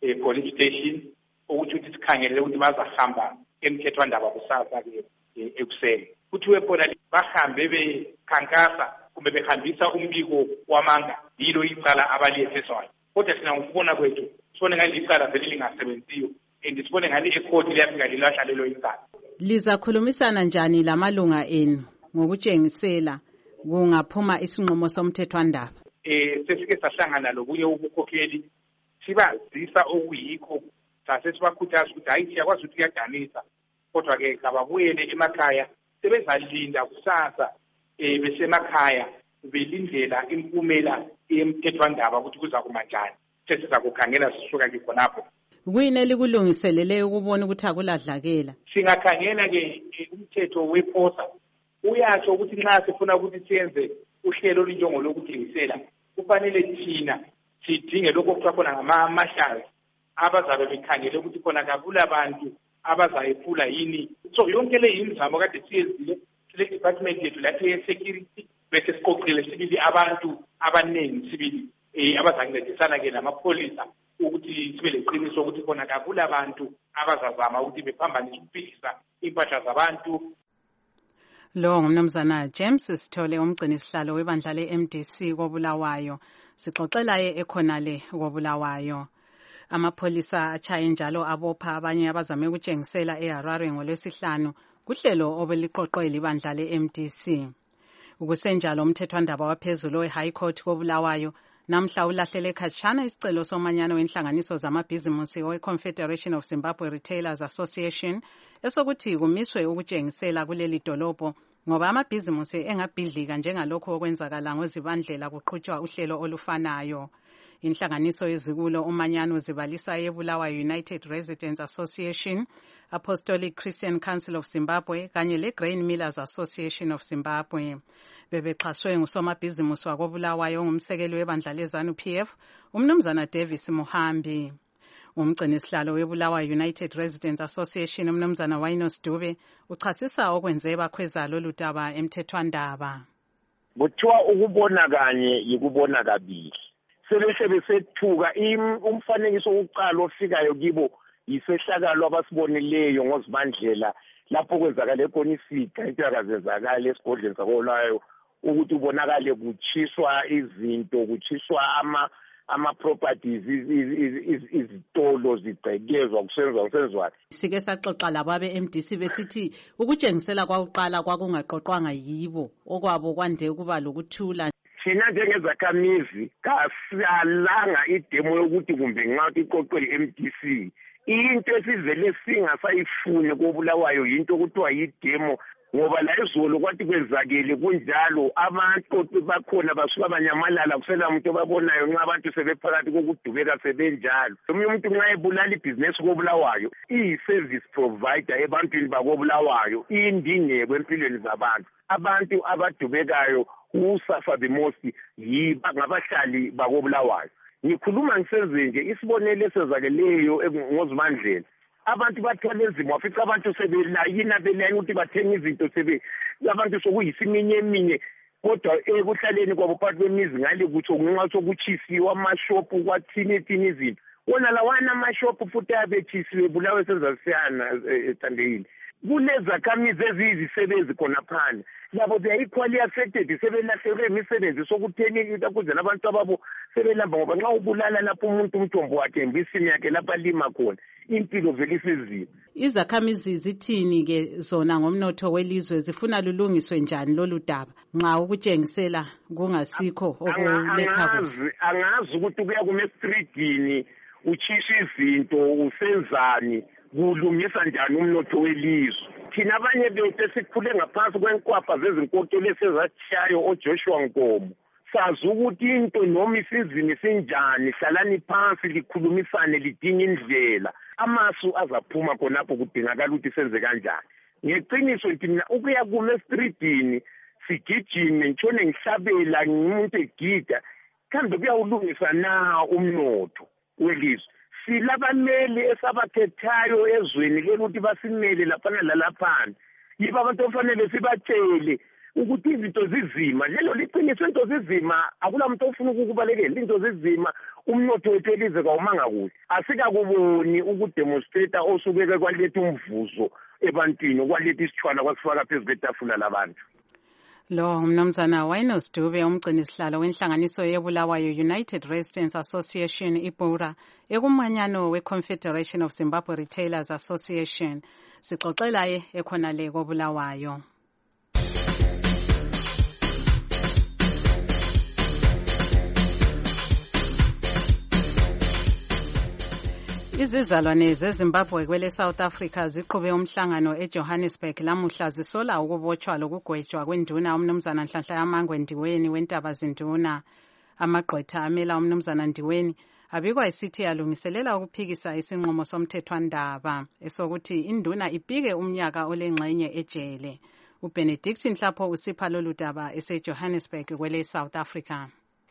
police station ukuthi sikhangele ukuthi bazahamba emthethwandaba kusasa-ke ekuseni. Kuthiwe khona bahambe bekhankasa kumbe behambisa umbiko wamanga, yilo icala abaliyetheswayo. Kodwa thina ngokubona kwethu sibone ngale icala vele lingasebenziyo and sibone ngale ekhodi liyafika lilahla lelo icala. Lizakhulumisana njani lamalunga enu ngokutshengisela kungaphuma isinqumo somthethwandaba? Sesike sahlangana lokunye ubukhokheli sibazisa okuyikho sase sibakhuthaza ukuthi hayi siyakwazi ukuthi kuyadanisa, kodwa-ke kababuyele emakhaya sebezalinda kusasa besemakhaya belindlela impumela yemthethwandaba ukuthi kuza kuma njani. Sesiza kukhangela sisuka-ke khonapho. Kuyini elikulungiselele ukubona ukuthi akuladlakela? Singakhangela-ke umthetho weposa uyatsho ukuthi nxa sifuna ukuthi siyenze uhlelo olunjengo lokuthengisela kufanele thina sidinge lokho okuthiwa khona ngama-marshals abazabe bekhangele ukuthi khona kabula abantu abazayephula yini. So yonke le imizamo kade siyenzile sile department yethu lapho ye-security bese siqoqile sibili abantu abaningi sibili abazancedisana-ke namapholisa ukuthi sibe leqiniso ukuthi khona kabula abantu abazazama ukuthi bephambanise ukuphikisa impahla zabantu. Lo ngumnumzana James Sithole, umgcini sihlalo webandla le-MDC koBulawayo. Sixoxelaye ekhonale koBulawayo. Amapholisa achaye njalo abopha abanye abazame ukutshengisela eHarare ngolwesihlanu kuhlelo obeliqoqwe libandla le-MDC. Ukusenjalo umthethwandaba waphezulu we-High Court koBulawayo namhla ulahlele khatshana isicelo somanyano wenhlanganiso zamabhizimusi we-Confederation of Zimbabwe Retailers Association esokuthi kumiswe ukutshengisela kuleli dolobho ngoba amabhizimusi engabhidlika njengalokho okwenzakala ngozibandlela kuqhutshwa uhlelo olufanayo. Inhlanganiso yezikulo umanyano zibalisa yeBulawayo United Residents Association, Apostolic Christian Council of Zimbabwe kanye le-Grain Millers Association of Zimbabwe. Bebexhaswe ngusomabhizimusi wakoBulawayo ongumsekeli webandla leZANU-PF, umnumzana Davis Muhambi. Umgcini sihlalo weBulawayo United Residents Association umnumzana Wainos Dube uchasisa okwenze bakhweza lolu daba emthethwandaba. Kuthiwa ukubona kanye yikubona kabili. Sebesethuka umfanekiso wokuqala ofikayo kibo yisehlakalo abasibonileyo ngozibandlela lapho kwenzakale khona isiga intwakazenzakala esigodleni sakoLayo ukuthi ubonakale kuchiswa izinto, kuchiswa ama-properties, izitolo zigcekezwa kusenzwa. Sike saxoxa labo abe-MDC besithi ukutshengisela kwakuqala kwakungaqoqwanga yibo okwabo kwande ukuba lokuthula. Thina njengezakhamizi kasalanga idemo yokuthi kumbe nxa iqoqwe i-MDC into esivele singasayifune koBulawayo yinto okuthiwa yidemo, ngoba la izolo kwathi kwenzakele kunjalo abaqoqi bakhona basuka banyamalala kusela umuntu obabonayo nxa abantu sebephakathi kokudubeka sebenjalo. Omunye umuntu nxa ebulala ibhizinesi koBulawayo iyi-service provider ebantwini bakoBulawayo iyindingeko empilweni zabantu. Abantu abadubekayo who suffer the most ngabahlali bakoBulawayo. Ngikhuluma ngisenze nje isibonelo esezakeleyo ngozibandlela. Abantu bathwala enzima wafica abantu sebelayina belayina ukuthi bathenga izinto abantu sokuyisiminye eminye kodwa ekuhlaleni kwabo phakathi kwemizi ngale kuthi ngenxa sokuchisiwa amashopu kwathini izinto. Wona lawana amashopu futhi abethisiwe Bulawayo sezasiyana ethandekile. Kulezakhamizi eziyizisebenzi khona phana labo they are equally affected, sebelahlekelwe imisebenzi sokutheni ukuze nabantu ababo sebelamba ngoba nxa ubulala lapho umuntu umthombo wakhe embisini yakhe lapha alima khona impilo vele isizima. Izakhamizi zithini ke zona ngomnotho welizwe zifuna lulungiswe njani lolu daba nxa ukutshengisela kungasikho okuletha kuhle? Angazi ukuthi kuya kumestreetini uchisha izinto usenzani kulungisa njani umnotho welizwe. Thina abanye bethu esikhule ngaphansi kwenkwapha zezinkokeli esezashayo oJoshua Nkomo sazi ukuthi into noma isizini sinjani hlalani phansi likhulumisane lidinga indlela amasu azaphuma khonapho kudingakala ukuthi senze kanjani. Ngeqiniso ngithi mina ukuya kumestreetini sigijime ngitshone ngihlabela ngumuntu egida kambe kuyawulungisa na umnotho welizwe. Silabameli esabakhethayo ezweni ukuthi basimele laphana lalaphana. Yiba abantu ofanele sibatshele ukuthi izinto zizima lelo liqiniso into zizima akula muntu ofuna ukubalekela into zizima umnotho wethu elize kawumanga kuhle asikakuboni ukudemonstrate osubeke kwaletha umvuzo ebantwini okwaletha isithwala kwasifaka phezu kwetafula labantu. Lo umnumzana Winos Dube umgcini sihlalo wenhlanganiso yeBulawayo United Residents Association iBura ekumanyano weConfederation of Zimbabwe Retailers Association. Sixoxela ekhona le koBulawayo. Izizalwane zeZimbabwe kwele South Africa ziqhube umhlangano eJohannesburg lamuhla zisola ukubotshwa lokugwetshwa kwenduna umnumzana Nhlanhla Yamangwe Ndiweni wentaba zinduna. Amagqwetha amela umnumzana Ndiweni abikwa isithi yalungiselela ukuphikisa isinqumo somthethwandaba esokuthi induna ipike umnyaka olengxenye ejele. uBenedict Nhlapho usipha lolu daba eseJohannesburg kwele South Africa.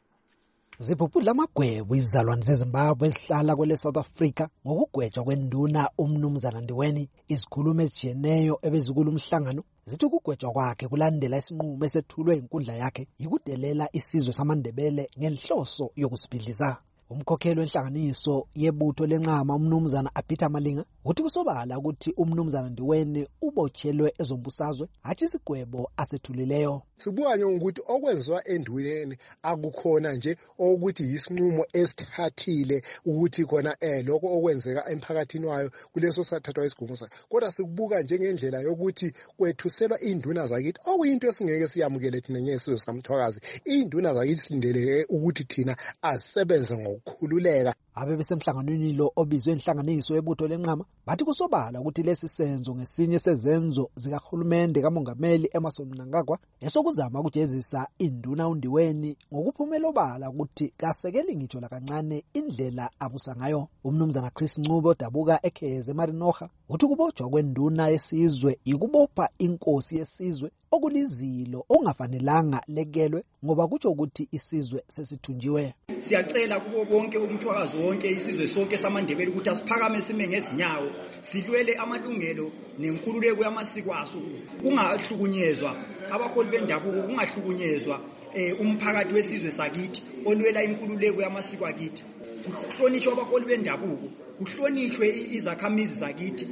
Zibhubhudla amagwebu izizalwane zeZimbabwe ezihlala kwele South Africa ngokugwetshwa kwenduna umnumzana Ndiweni. Izikhulumo ezijiyeneyo ebezikula umhlangano zithi ukugwetshwa kwakhe kulandela isinqumo esethulwe inkundla yakhe yikudelela isizwe samaNdebele ngenhloso yokusibhidliza. Umkhokheli wenhlanganiso yebutho lenqama umnumzana Abita Malinga uthi kusobala ukuthi umnumzana Ndiweni ubotshelwe ezombusazwe hathi isigwebo asethulileyo. Sibuka ukuthi okwenziwa endweleni akukhona nje ukuthi yisinqumo esithathile ukuthi khona lokho okwenzeka emphakathini wayo kuleso sathathwa isigwebo sakhe, kodwa sikubuka njengendlela yokuthi kwethuselwa induna zakithi okuyinto esingeke siyamukele thina ngesizwe sikaMthwakazi. Induna zakithi silindele ukuthi thina asebenze ngokukhululeka. Abe besemhlanganweni lo obizwe inhlanganiso yebutho lenqama bathi kusobala ukuthi lesi senzo ngesinye sezenzo zikahulumende kamongameli Emmerson Mnangagwa esokuzama ukujezisa induna uNdiweni ngokuphumela obala ukuthi kasekeli ngitsho la kancane indlela abusa ngayo. Umnumzana Chris Ncube odabuka eKheze Marinoha uthi kubotshwa kwenduna yesizwe ikubopha inkosi yesizwe okulizilo ongafanelanga lekelwe ngoba kutsho ukuthi isizwe sesithunjiwe. Siyacela kubo bonke umthwakazi wonke isizwe sonke samaNdebele ukuthi asiphakame sime ngezinyawo silwele amalungelo nenkululeko yamasiko aso, kungahlukunyezwa abaholi bendabuko, kungahlukunyezwa umphakathi wesizwe sakithi olwela inkululeko yamasiko akithi, kuhlonishwe abaholi bendabuko, kuhlonishwe izakhamizi zakithi.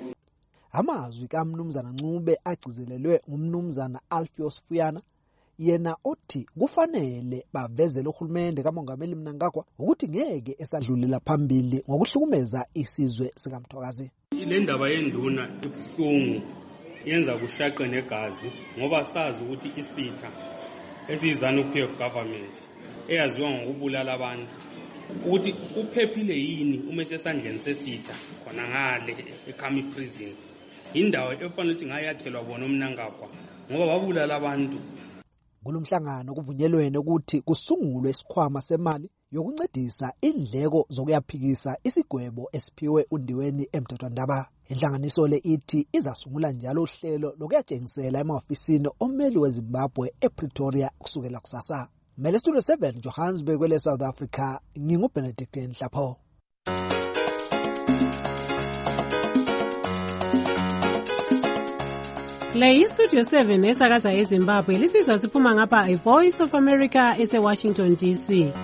Amazwi kaMnumzana Ncube agcizelelwe ngumnumzana Alpheus Fuyana yena othi kufanele bavezele uhulumende kamongameli Mnangagwa ukuthi ngeke esadlulela phambili ngokuhlukumeza isizwe sikaMthwakazi. Le ndaba yenduna ibuhlungu yenza kushaqe negazi ngoba sazi ukuthi isitha esizana uPF government eyaziwa ngokubulala abantu ukuthi uphephile yini uma sesandleni sesitha khona ngale eKhami prison. Indawo efanele ukuthi ngayathelwa bona uMnangagwa ngoba babulala abantu. Kulomhlangano kuvunyelwene ukuthi kusungulwe isikhwama semali yokuncedisa indleko zokuyaphikisa isigwebo esiphiwe uNdiweni emthethwandaba. Inhlanganiso le ithi izasungula njalo uhlelo lokuyatshengisela emahofisini ommeli weZimbabwe ePretoria kusukela kusasa. Mele Studio 7 Johannesburg kwele South Africa, nginguBenedict Nhlapho. Le iStudio 7 esakaza eZimbabwe lisiza siphuma ngapha iVoice of America eseWashington DC.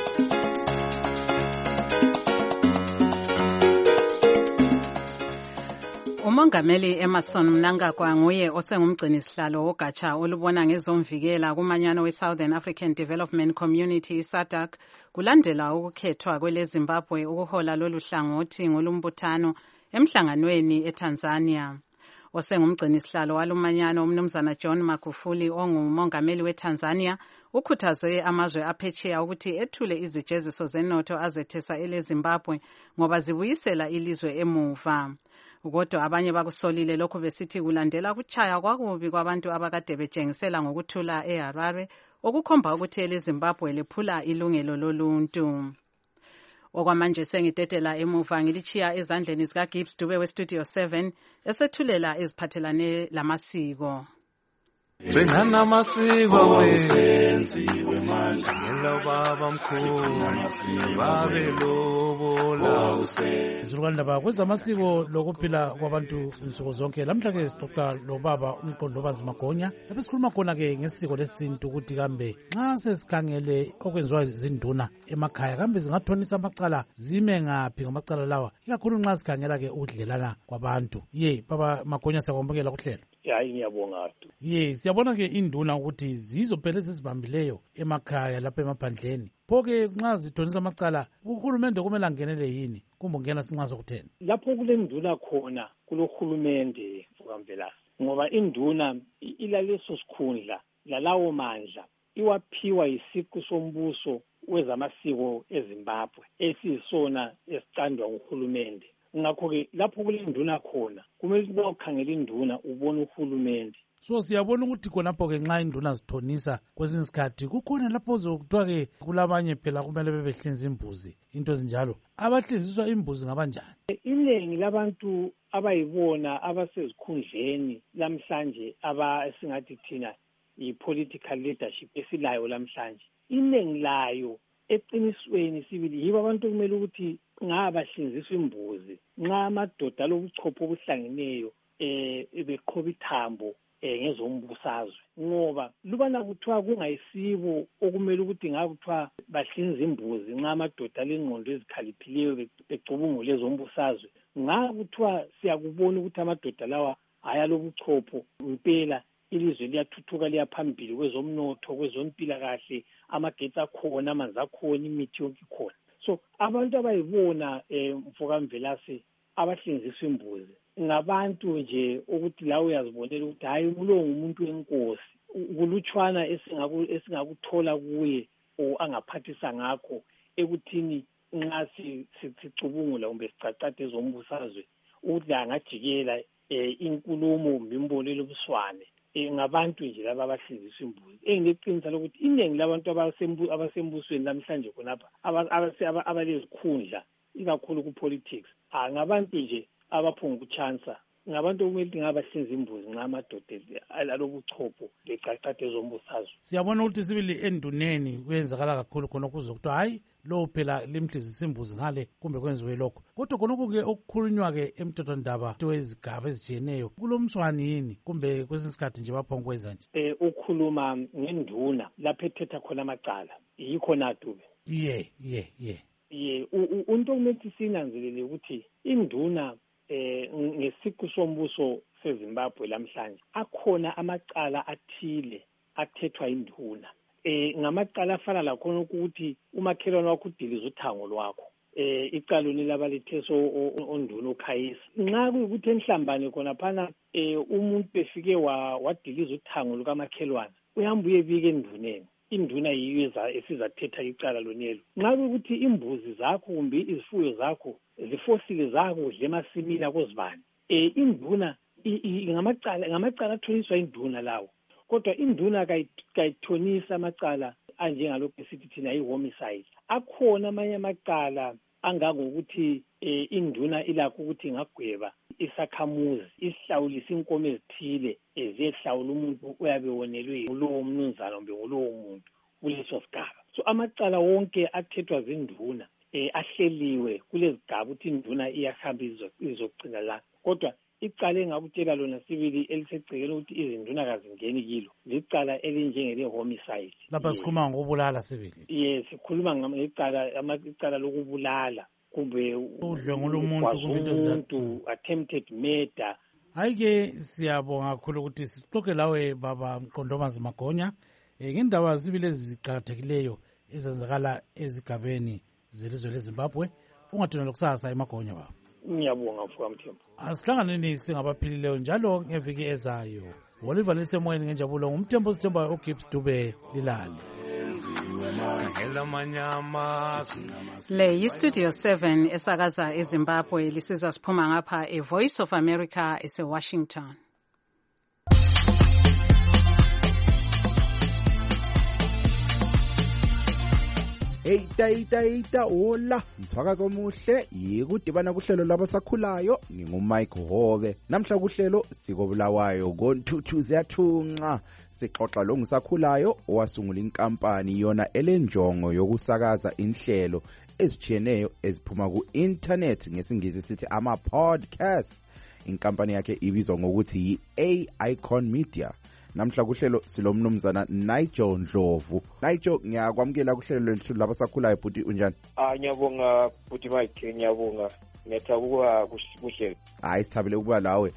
Umongameli Emmerson Mnangagwa nguye osengumgcini sihlalo wogatsha olubona ngezomvikela kumanyano weSouthern African Development Community SADC kulandela ukukhethwa kweleZimbabwe ukuhola lolu hlangothi ngolumbuthano emhlanganweni eTanzania. Osengumgcini sihlalo walumanyano umnumzana John Magufuli ongumongameli weTanzania ukhuthaze amazwe aphetsheya ukuthi ethule izijeziso zenotho azethesa eleZimbabwe ngoba zibuyisela ilizwe emuva. Kodwa abanye bakusolile lokho besithi kulandela kuchaya kwakubi kwabantu abakade betshengisela ngokuthula eHarare okukhomba ukuthi eleZimbabwe lephula ilungelo loluntu. Okwamanje sengidedela emuva ngilichiya ezandleni zika Gibbs Dube weStudio 7 esethulela eziphathelane lamasiko. Sengana masiko wenziwe manje ngelo baba mkhulu babe lobola izulukandaba kwezamasiko lokuphila kwabantu insuku zonke. Lamhla-ke sixoxa lobaba uMqondlobazi Magonya lapho sikhuluma khona-ke ngesiko lesintu ukuthi kambe nxa sesikhangele okwenziwa zinduna emakhaya kambe zingathonisa amacala zime ngaphi ngamacala lawa, ikakhulu nxa sikhangela-ke ukudlelana kwabantu. Baba Magonya, siyakwamukela kuhlelo. Hayi, ngiyabonga. Siyabona-ke induna ukuthi zizo phela ezizibambileyo emakhaya lapha emaphandleni. Pho-ke nxa zithonisa amacala uhulumende kumele angenele yini kumbe ungena sinxa sokutheni? Lapho kule nduna khona kulohulumende Vukamvelasi, ngoba induna ilaleso sikhundla lalawo mandla iwaphiwa yisiqu sombuso wezamasiko eZimbabwe esiyisona esicandwa nguhulumende. Ngakho-ke lapho kule nduna khona kumele ukuthi bawukhangela induna ubone uhulumende. So siyabona ukuthi khonapho-ke nxa induna zithonisa kwesinye isikhathi kukhona lapho zokuthiwa-ke kulabanye phela kumele bebehlinza imbuzi, into ezinjalo. Abahlinziswa imbuzi ngabanjani? Iningi labantu abayibona abasezikhundleni lamhlanje esingathi thina i-political leadership esilayo lamhlanje, iningi layo eqinisweni sibili yibo abantu kumele ukuthi ngabahlinziswa imbuzi nxa amadoda alobuchopho obuhlangeneyo beqhoba ithambo ngezombusazwe, ngoba lubana kuthiwa kungayisibo okumele ukuthi ngakuthiwa bahlinza imbuzi nxa amadoda alengqondo ezikhaliphileyo becubungula ezombusazwe. Ngakuthiwa siyakubona ukuthi amadoda lawa ayalobuchopho impela, ilizwe liyathuthuka liyaphambili kwezomnotho, kwezompilakahle, amagetsi akhona, amanzi akhona, imithi yonke ikhona. So abantu abayibona Mfokamvelasi abahlinziswa imbuzi ngabantu nje ukuthi la uyazibonela ukuthi hayi kulo ngumuntu wenkosi, kulutshwana esingakuthola kuye o angaphathisa ngakho ekuthini nxa sicubungula kumbe sicacade ezombusazwe ukuthi angajikela inkulumo mbimbolelo obuswane ngabantu nje laba abahlinziswa imbuzi. Ngineqiniso lokuthi iningi labantu abasembusweni namhlanje khonapha abalezikhundla ikakhulu ku-politics ngabantu nje abaphunga ukuchansa, ngabantu okumele ukuthi ngabahlinza imbuzi nxa amadoda alobuchopho becacade ezombusazwe. Siyabona ukuthi sibili enduneni kuyenzakala kakhulu khona kuze kuthiwa hayi lo phela limhlizisa imbuzi ngale kumbe kwenziwe lokho. Kodwa khonokho-ke okukhulunywa-ke emthethwandaba wezigaba ezitshiyeneyo kulomswani yini kumbe kwesinye isikhathi nje baphongweza nje? Ukhuluma ngenduna lapho ethetha khona amacala yikho natube. Into okumele sinanzelele ukuthi induna ngesiqu sombuso seZimbabwe lamhlanje akhona amacala athile athethwa induna. Ngamacala afana lakhona ukuthi umakhelwane wakho udiliza uthango lwakho, icala labalethe onduna uKhayisa. Nxa kuyikuthi enhlambane khona phana umuntu befike wadiliza uthango lukamakhelwane, uyahamba uyebika enduneni. Induna yiyo esizathetha icala lonelo. Nxa kuyikuthi imbuzi zakho kumbe izifuyo zakho zifosile zakudla emasimini akozibani, induna ngamacala athoniswa induna lawo. Kodwa induna kayithonisa amacala anjengalokhu esithi thina yi-homicide. Akhona amanye amacala angangokuthi induna ilakho ukuthi ingagweba isakhamuzi, isihlawulisa inkomo ezithile ziyehlawula umuntu oyabe wonelwe ngulowo mnumzana kumbe ngulowo muntu kuleso sigaba. So amacala wonke athethwa zinduna ahleliwe kulezigaba ukuthi induna iyahamba izogcina la. Kodwa icala engakutshela lona sibili elisegcekeni ukuthi izinduna kazingeni kilo licala elinjengele-homicide. Lapha sikhuluma ngokubulala sibili. Sikhuluma icala lokubulala kumbe udlwengula umuntu, attempted murder. Hayi-ke siyabonga kakhulu ukuthi sixoxe lawe Baba Mqondlobazi Magonya ngendaba zibili eziqakathekileyo ezenzakala ezigabeni zelizwe leZimbabwe. Ungathonela kusasa eMagonya baba. Ngiyabonga Mfukamthembu. Asihlanganeni singabaphilileyo njalo ngeviki ezayo. Oliver lisemoyeni ngenjabulo ngumthembu osithembayo uGibbs Dube Lilale. Le yiStudio 7 esakaza eZimbabwe lisizwa siphuma ngapha eVoice of America eseWashington. Hey hola, mthwakazo omuhle yikudibana kuhlelo labasakhulayo ngingumike Hove. Namhla kuhlelo sikobulawayo ngoNthuthu ziyathunqa. Sixoxa lo ngisakhulayo owasungula inkampani yona elenjongo yokusakaza inhlelo ezitshiyeneyo eziphuma ku-internet ngesingisi sithi ama-podcast. Inkampani yakhe ibizwa ngokuthi yi-A-Icon Media. Namhla kuhlelo silomnumzana Nigel Ndlovu. Nigel, ngiyakwamukela kuhlelo lwethu labasakhulayo bhuti, unjani? Ngiyabonga bhuti Mike, ngiyabonga. Ngiyathabuka kuhlelo. Hayi, sithabile ukuba lawe.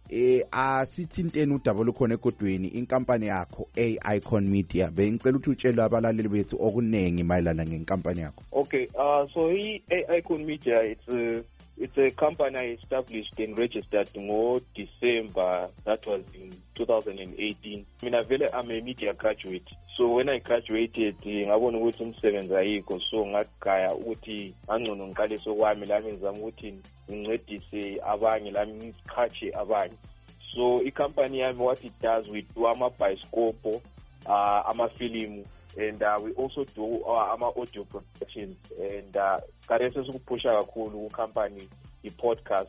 Asithinteni udaba olukhona egodweni inkampani yakho A-Icon Media. Bengicela ukuthi utshele abalaleli bethu okunengi mayelana ngenkampani yakho. Okay, so A-Icon Media, it's a company I established and registered in December, that was in 2018. I'm a media graduate. So when I graduated, ngabona ukuthi umsebenzi ayikho, so ngagaya ukuthi angcono ngiqale sokwami lami ngizama ukuthi ngincedise abanye lami ngisikhache abanye. So i-company yami, what it does, we do ama-bioscope, ama-film, and we also do ama-audio productions, and karese sikuphusha kakhulu company i-podcast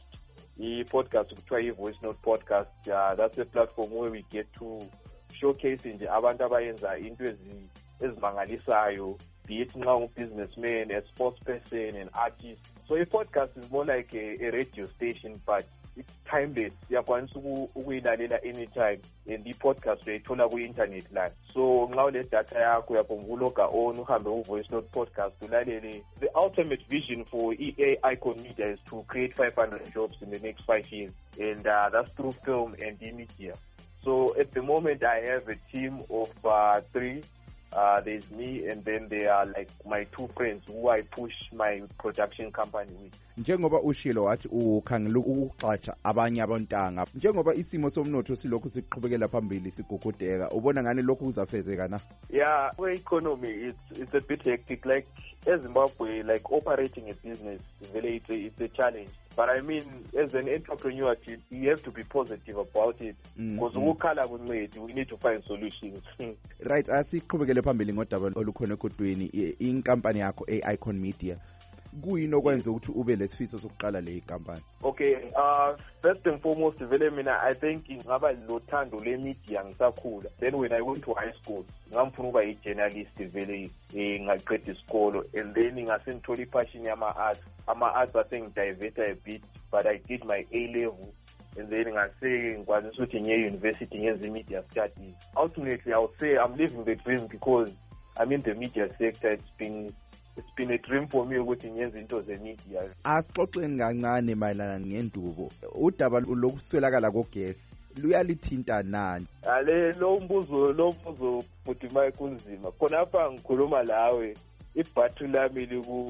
kuthiwa i-voice note podcast. That's a platform where we get to showcase nje abantu abayenza into ezimangalisayo, be it nxa ngu-businessman, a sports person, an artist. So i-podcast is more like a radio station, but it's timeless. Uyakwanisa ukuyilalela anytime, and i-podcast uyayithola ku-internet la. So nxa ule data yakho uyaphomba uloga on uhambe u-voice note podcast ulalele. The ultimate vision for A-Icon Media is to create 500 jobs in the next 5 years, and that's through film and media. So at the moment I have a team of 3. There's me, and then there are like my 2 friends who I push my production company with. Njengoba ushilo wathi ukhangela ukuxatsha abanye abontanga, njengoba isimo somnotho silokhu siqhubekela phambili sigugudeka, ubona ngani lokhu kuzafezeka na? Yeah, for economy it's a bit hectic. Like eZimbabwe, like operating a business, really it's a challenge. But I mean, as an entrepreneur, you have to be positive about it, because we need to find solutions. Right, asiqhubekele phambili ngodaba olukhona egodweni inkampani yakho A-Icon Media. Kuyini okwenza ukuthi ube lesifiso sokuqala le inkampani? Okay, first and foremost, vele mina I think ngaba lothando le media ngisakhula. Then when I went to high school, ngamfuna ukuba i-journalist vele ngaqeda isikolo, and then ngase ngithola ipassion yama-arts. Ama-arts I think divert a bit, but I did my A-level, and then ngase ngikwanisa ukuthi ngiye university ngenze media studies. Ultimately, I would say I'm living the dream, because I'm in the media sector. It's been a dream for me ukuthi ngiyenze into ze-media. Asixoxeni kancane mayelana ngendubo. Udaba lokuswelakala kogesi luyalithinta nani? Lo mbuzo futhi mayikunzima. Khonapha ngikhuluma lawe, ibhatri lami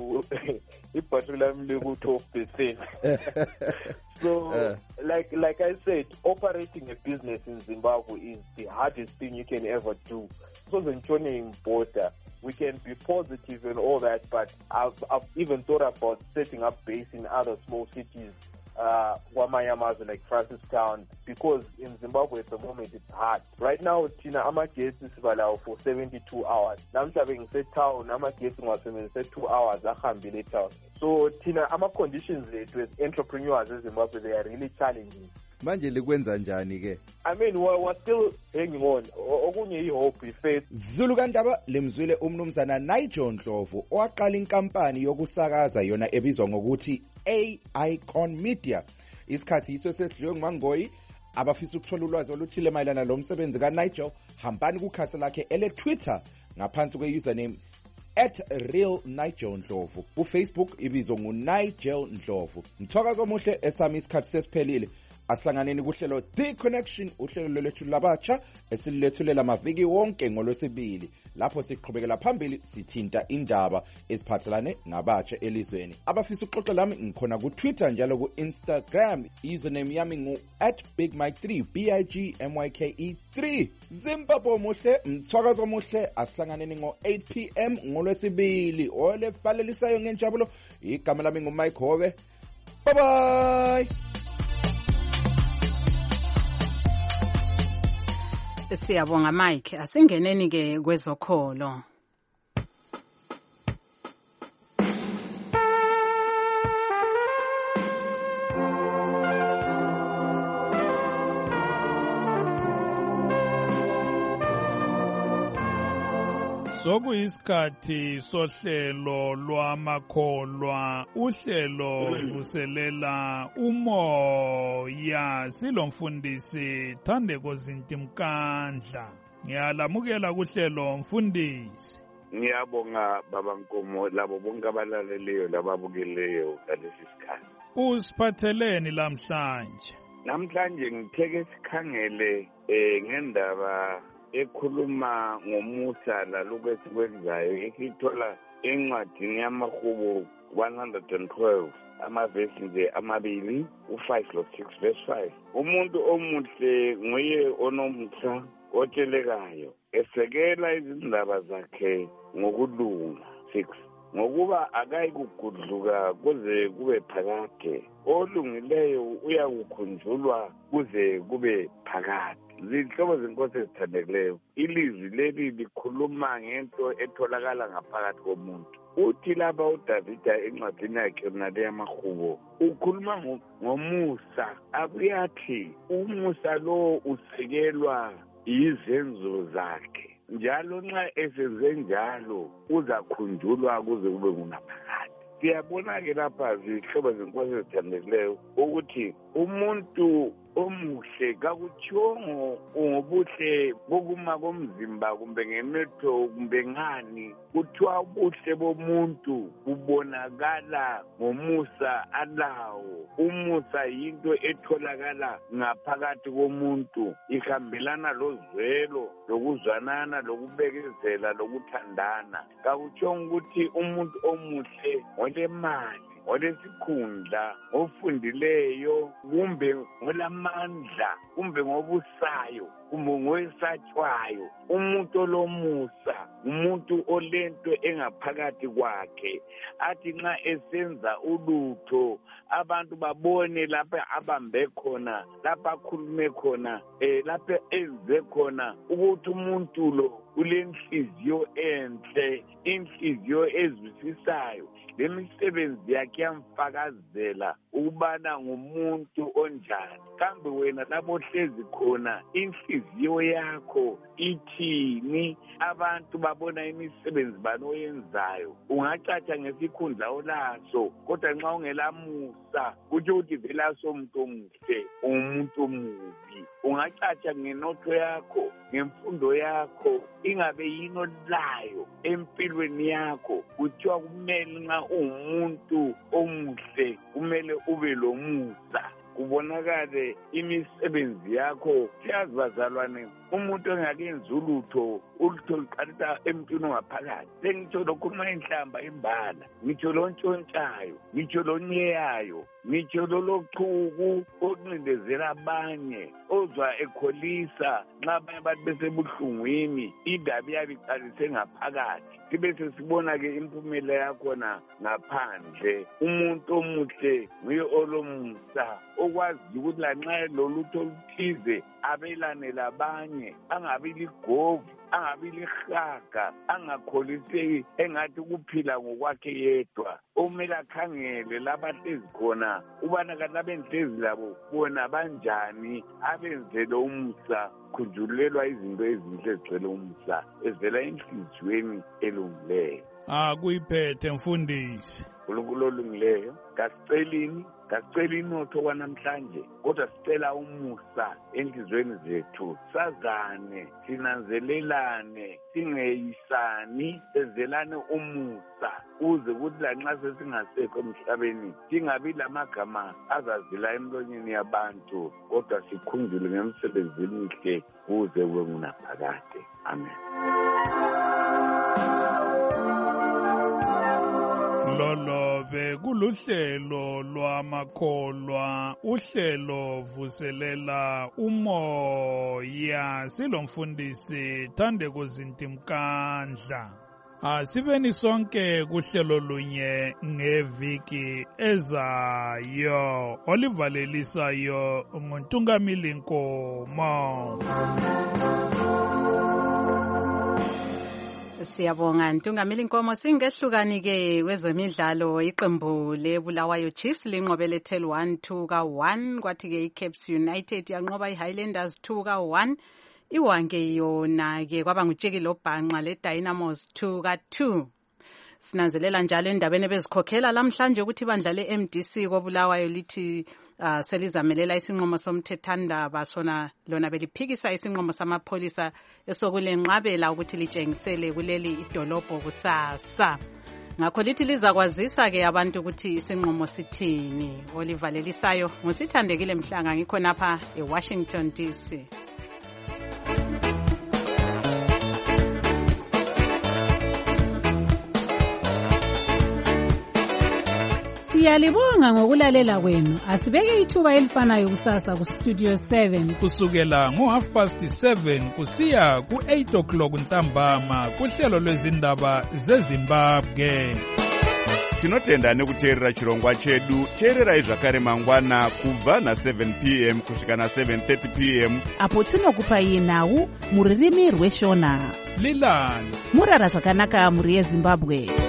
liku 12%. So like I said, operating a business in Zimbabwe is the hardest thing you can ever do. So in border, we can be positive and all that, but I've even thought about setting up base in other small cities, Wamayamaza, like Francistown, because in Zimbabwe at the moment it's hard. Right now, Tina, amagesi sibalao for 72 hours. Namhlanje ngisetown, amagesi ngiwasebenzise 2 hours ahambile town. So Tina, conditions with entrepreneurs in Zimbabwe, they are really challenging. Manje likwenza njani ke? I mean, we're still hanging on. Okunye ihope, faith. Zulu kandaba lemzwile umnumzana Nigel Ndlovu owaqala inkampani yokusakaza yona ebizwa ngokuthi A-Icon Media. Isikhathi iso sesidliwe nguMangoyi. Abafisa ukuthola ulwazi oluthile mayelana lo msebenzi kaNigel, hambani kukhasi lakhe ele-Twitter ngaphansi kwe-username @realNigelNdlovu. Ku-Facebook ibizwa nguNigel Ndlovu. Mthwakazo omuhle esami isikhathi sesiphelile. Asihlanganeni kuhlelo The Connection, uhlelo lwethu labatsha esilethulela amaviki wonke ngolwesibili, lapho siqhubekela phambili sithinta indaba eziphathelane nabatsha elizweni. Abafisa ukuxoxa lami ngikhona ku Twitter njalo ku Instagram, username yami ngu @bigmike3 BIGMYKE3. Zimbabwe muhle, mthwakazo muhle, asihlanganeni ngo 8 PM ngolwesibili. Ole falelisayo ngenjabulo, igama lami nguMike Hove. Bye bye. Siyabonga Mike, asingeneni ke kwezokholo. Sokuyisikhathi sohlelo lwamakholwa, uhlelo vuselela umoya. Silomfundisi Thandeko Zintimkandla. Ngiyalamukela kuhlelo mfundisi. Ngiyabonga baba Nkomo labo bonke abalaleleyo lababukeleyo ngalesi sikhathi. Usiphatheleni lamhlanje? Namhlanje ngitheke sikhangele ngendaba ekhuluma ngomusa lalokhu esikwenzayo esithola encwadini yamaHubo 112 amavesi nje amabili u5 lo6 verse 5. Umuntu omuhle nguye onomsa otshelekayo esekela izindaba zakhe ngokulunga. 6. Ngokuba akayikugudluka kuze kube phakade, olungileyo uyakukhunjulwa kuze kube phakade. Zihlobo zenkosi ezithandekileyo, ilizwi leli likhuluma ngento etholakala ngaphakathi komuntu. Uthi lapha uDavida encwadini yakhe nale yamaHubo ukhuluma ngomusa, akuyathi umusa lo usekelwa izenzo zakhe, njalo nxa esenze njalo uzakhunjulwa kuze kube ngunaphakade. Siyabona-ke lapha zihlobo zenkosi ezithandekileyo ukuthi umuntu omuhle kakutshongo ngobuhle bokuma komzimba kumbe ngemetho kumbe ngani. Kuthiwa ubuhle bomuntu bubonakala ngomusa alawo. Umusa yinto etholakala ngaphakathi komuntu, ihambelana lozwelo, lokuzwanana, lokubekezela, lokuthandana. Kakutshongo ukuthi umuntu omuhle olemali, olesikhundla, ofundileyo, kumbe ngolamandla, kumbe ngobusayo, kumbe ngoesatshwayo. Umuntu olomusa, umuntu olento engaphakathi kwakhe, athi nxa esenza ulutho abantu babone lapha abambe khona, lapha akhulume khona, lapha enze khona, ukuthi umuntu lo ulenhliziyo enhle, inhliziyo ezwisisayo. Lemisebenzi yakhe yamfakazela ukubana ngumuntu onjani. Kambe wena lapho ohlezi khona inhliziyo yakho ithini? Abantu babona imisebenzi bani oyenzayo. Ungacatsha ngesikhundla olaso, kodwa nxa ungelamusa kutsho ukuthi vela somuntu omuhle umuntu omubi. Ungacatsha ngenotho yakho, ngemfundo yakho, ingabe yini olayo empilweni yakho. Kuthiwa kumele nxa umuntu omuhle kumele ube lomusa, kubonakale imisebenzi yakho. Siyazi bazalwane, umuntu engakenzi ulutho luqalisa emntwini ongaphakathi. Sengitsho lokhuluma inhlamba imbala, ngitsho lontshontshayo, ngitsho lonyeyayo, ngitsho lolochuku okuncindezela abanye, ozwa ekholisa nxa abanye bathi besebuhlungwini, indaba iyabe iqalise ngaphakathi. Sibe sesibona-ke impumela yakhona ngaphandle. Umuntu omuhle nguye olomusa, okwaziyo ukuthi lanxa lolutho oluthize abelane labanye, angabi ligovu, angabi lihaga, angakholiseki engathi ukuphila ngokwakhe yedwa. Omele akhangele lapha hlezi khona ubana kanti abenhlezi labo bona banjani, abenzele umusa, khunjulelwa izinto ezinhle ezigcwele umusa ezivela enhliziyweni elungileyo. Kuyiphethe mfundisi. uNkulunkulu olungileyo, kasiceli inotho kwanamhlanje, kodwa sicela umusa enhlizweni zethu. Sazane, sinanzelelane, singeyisani, sezelane umusa, uze ukuthi lanxa sesingasekho emhlabeni singabi lamagama azazila emlonyeni yabantu, kodwa sikhunjule ngemisebenzi emihle kuze kube ngunaphakade. Amen. Lolo bekuluhlelo lwamakholwa, uhlelo vuselela umoya. Silomfundisi Thandeko Zintimkandla. Asibeni sonke kuhlelo lunye ngeviki ezayo. Olivalelisayo nguNtungamili Nkomo. Siyabonga Ntungamili Nkomo. Singehlukani-ke kwezemidlalo, iqembu leBulawayo Chiefs linqobele Tel 1-2-1, kwathi-ke iCaps United yanqoba iHighlanders 2-1. iwange yona-ke kwaba ngutsheki lobhanqa le-Dynamos 2-2. Sinanzelela njalo endabeni ebezikhokhela lamhlanje ukuthi ibandla le-MDC koBulawayo lithi selizamelela isinqumo somthethandaba sona lona beliphikisa isinqumo samapholisa esokulenqabela ukuthi litshengisele kuleli idolobho kusasa. Ngakho lithi lizakwazisa-ke abantu ukuthi isinqumo sithini. Olivalelisayo ngusithandekile Mhlanga, ngikho napha eWashington DC. Siyalibonga ngokulalela kwenu. Asibeke ithuba elifanayo kusasa ku Studio 7 kusukela ngo7:30 kusiya ku8 o'clock ntambama kuhlelo lwezindaba zeZimbabwe. Tinotenda nekuteerera chirongwa chedu. Teererai zvakare mangwana kubva na7 p.m. kusvika na7:30 p.m. apo tinokupai nhau muririmi rweshona. Lilani murara zvakanaka muri yeZimbabwe.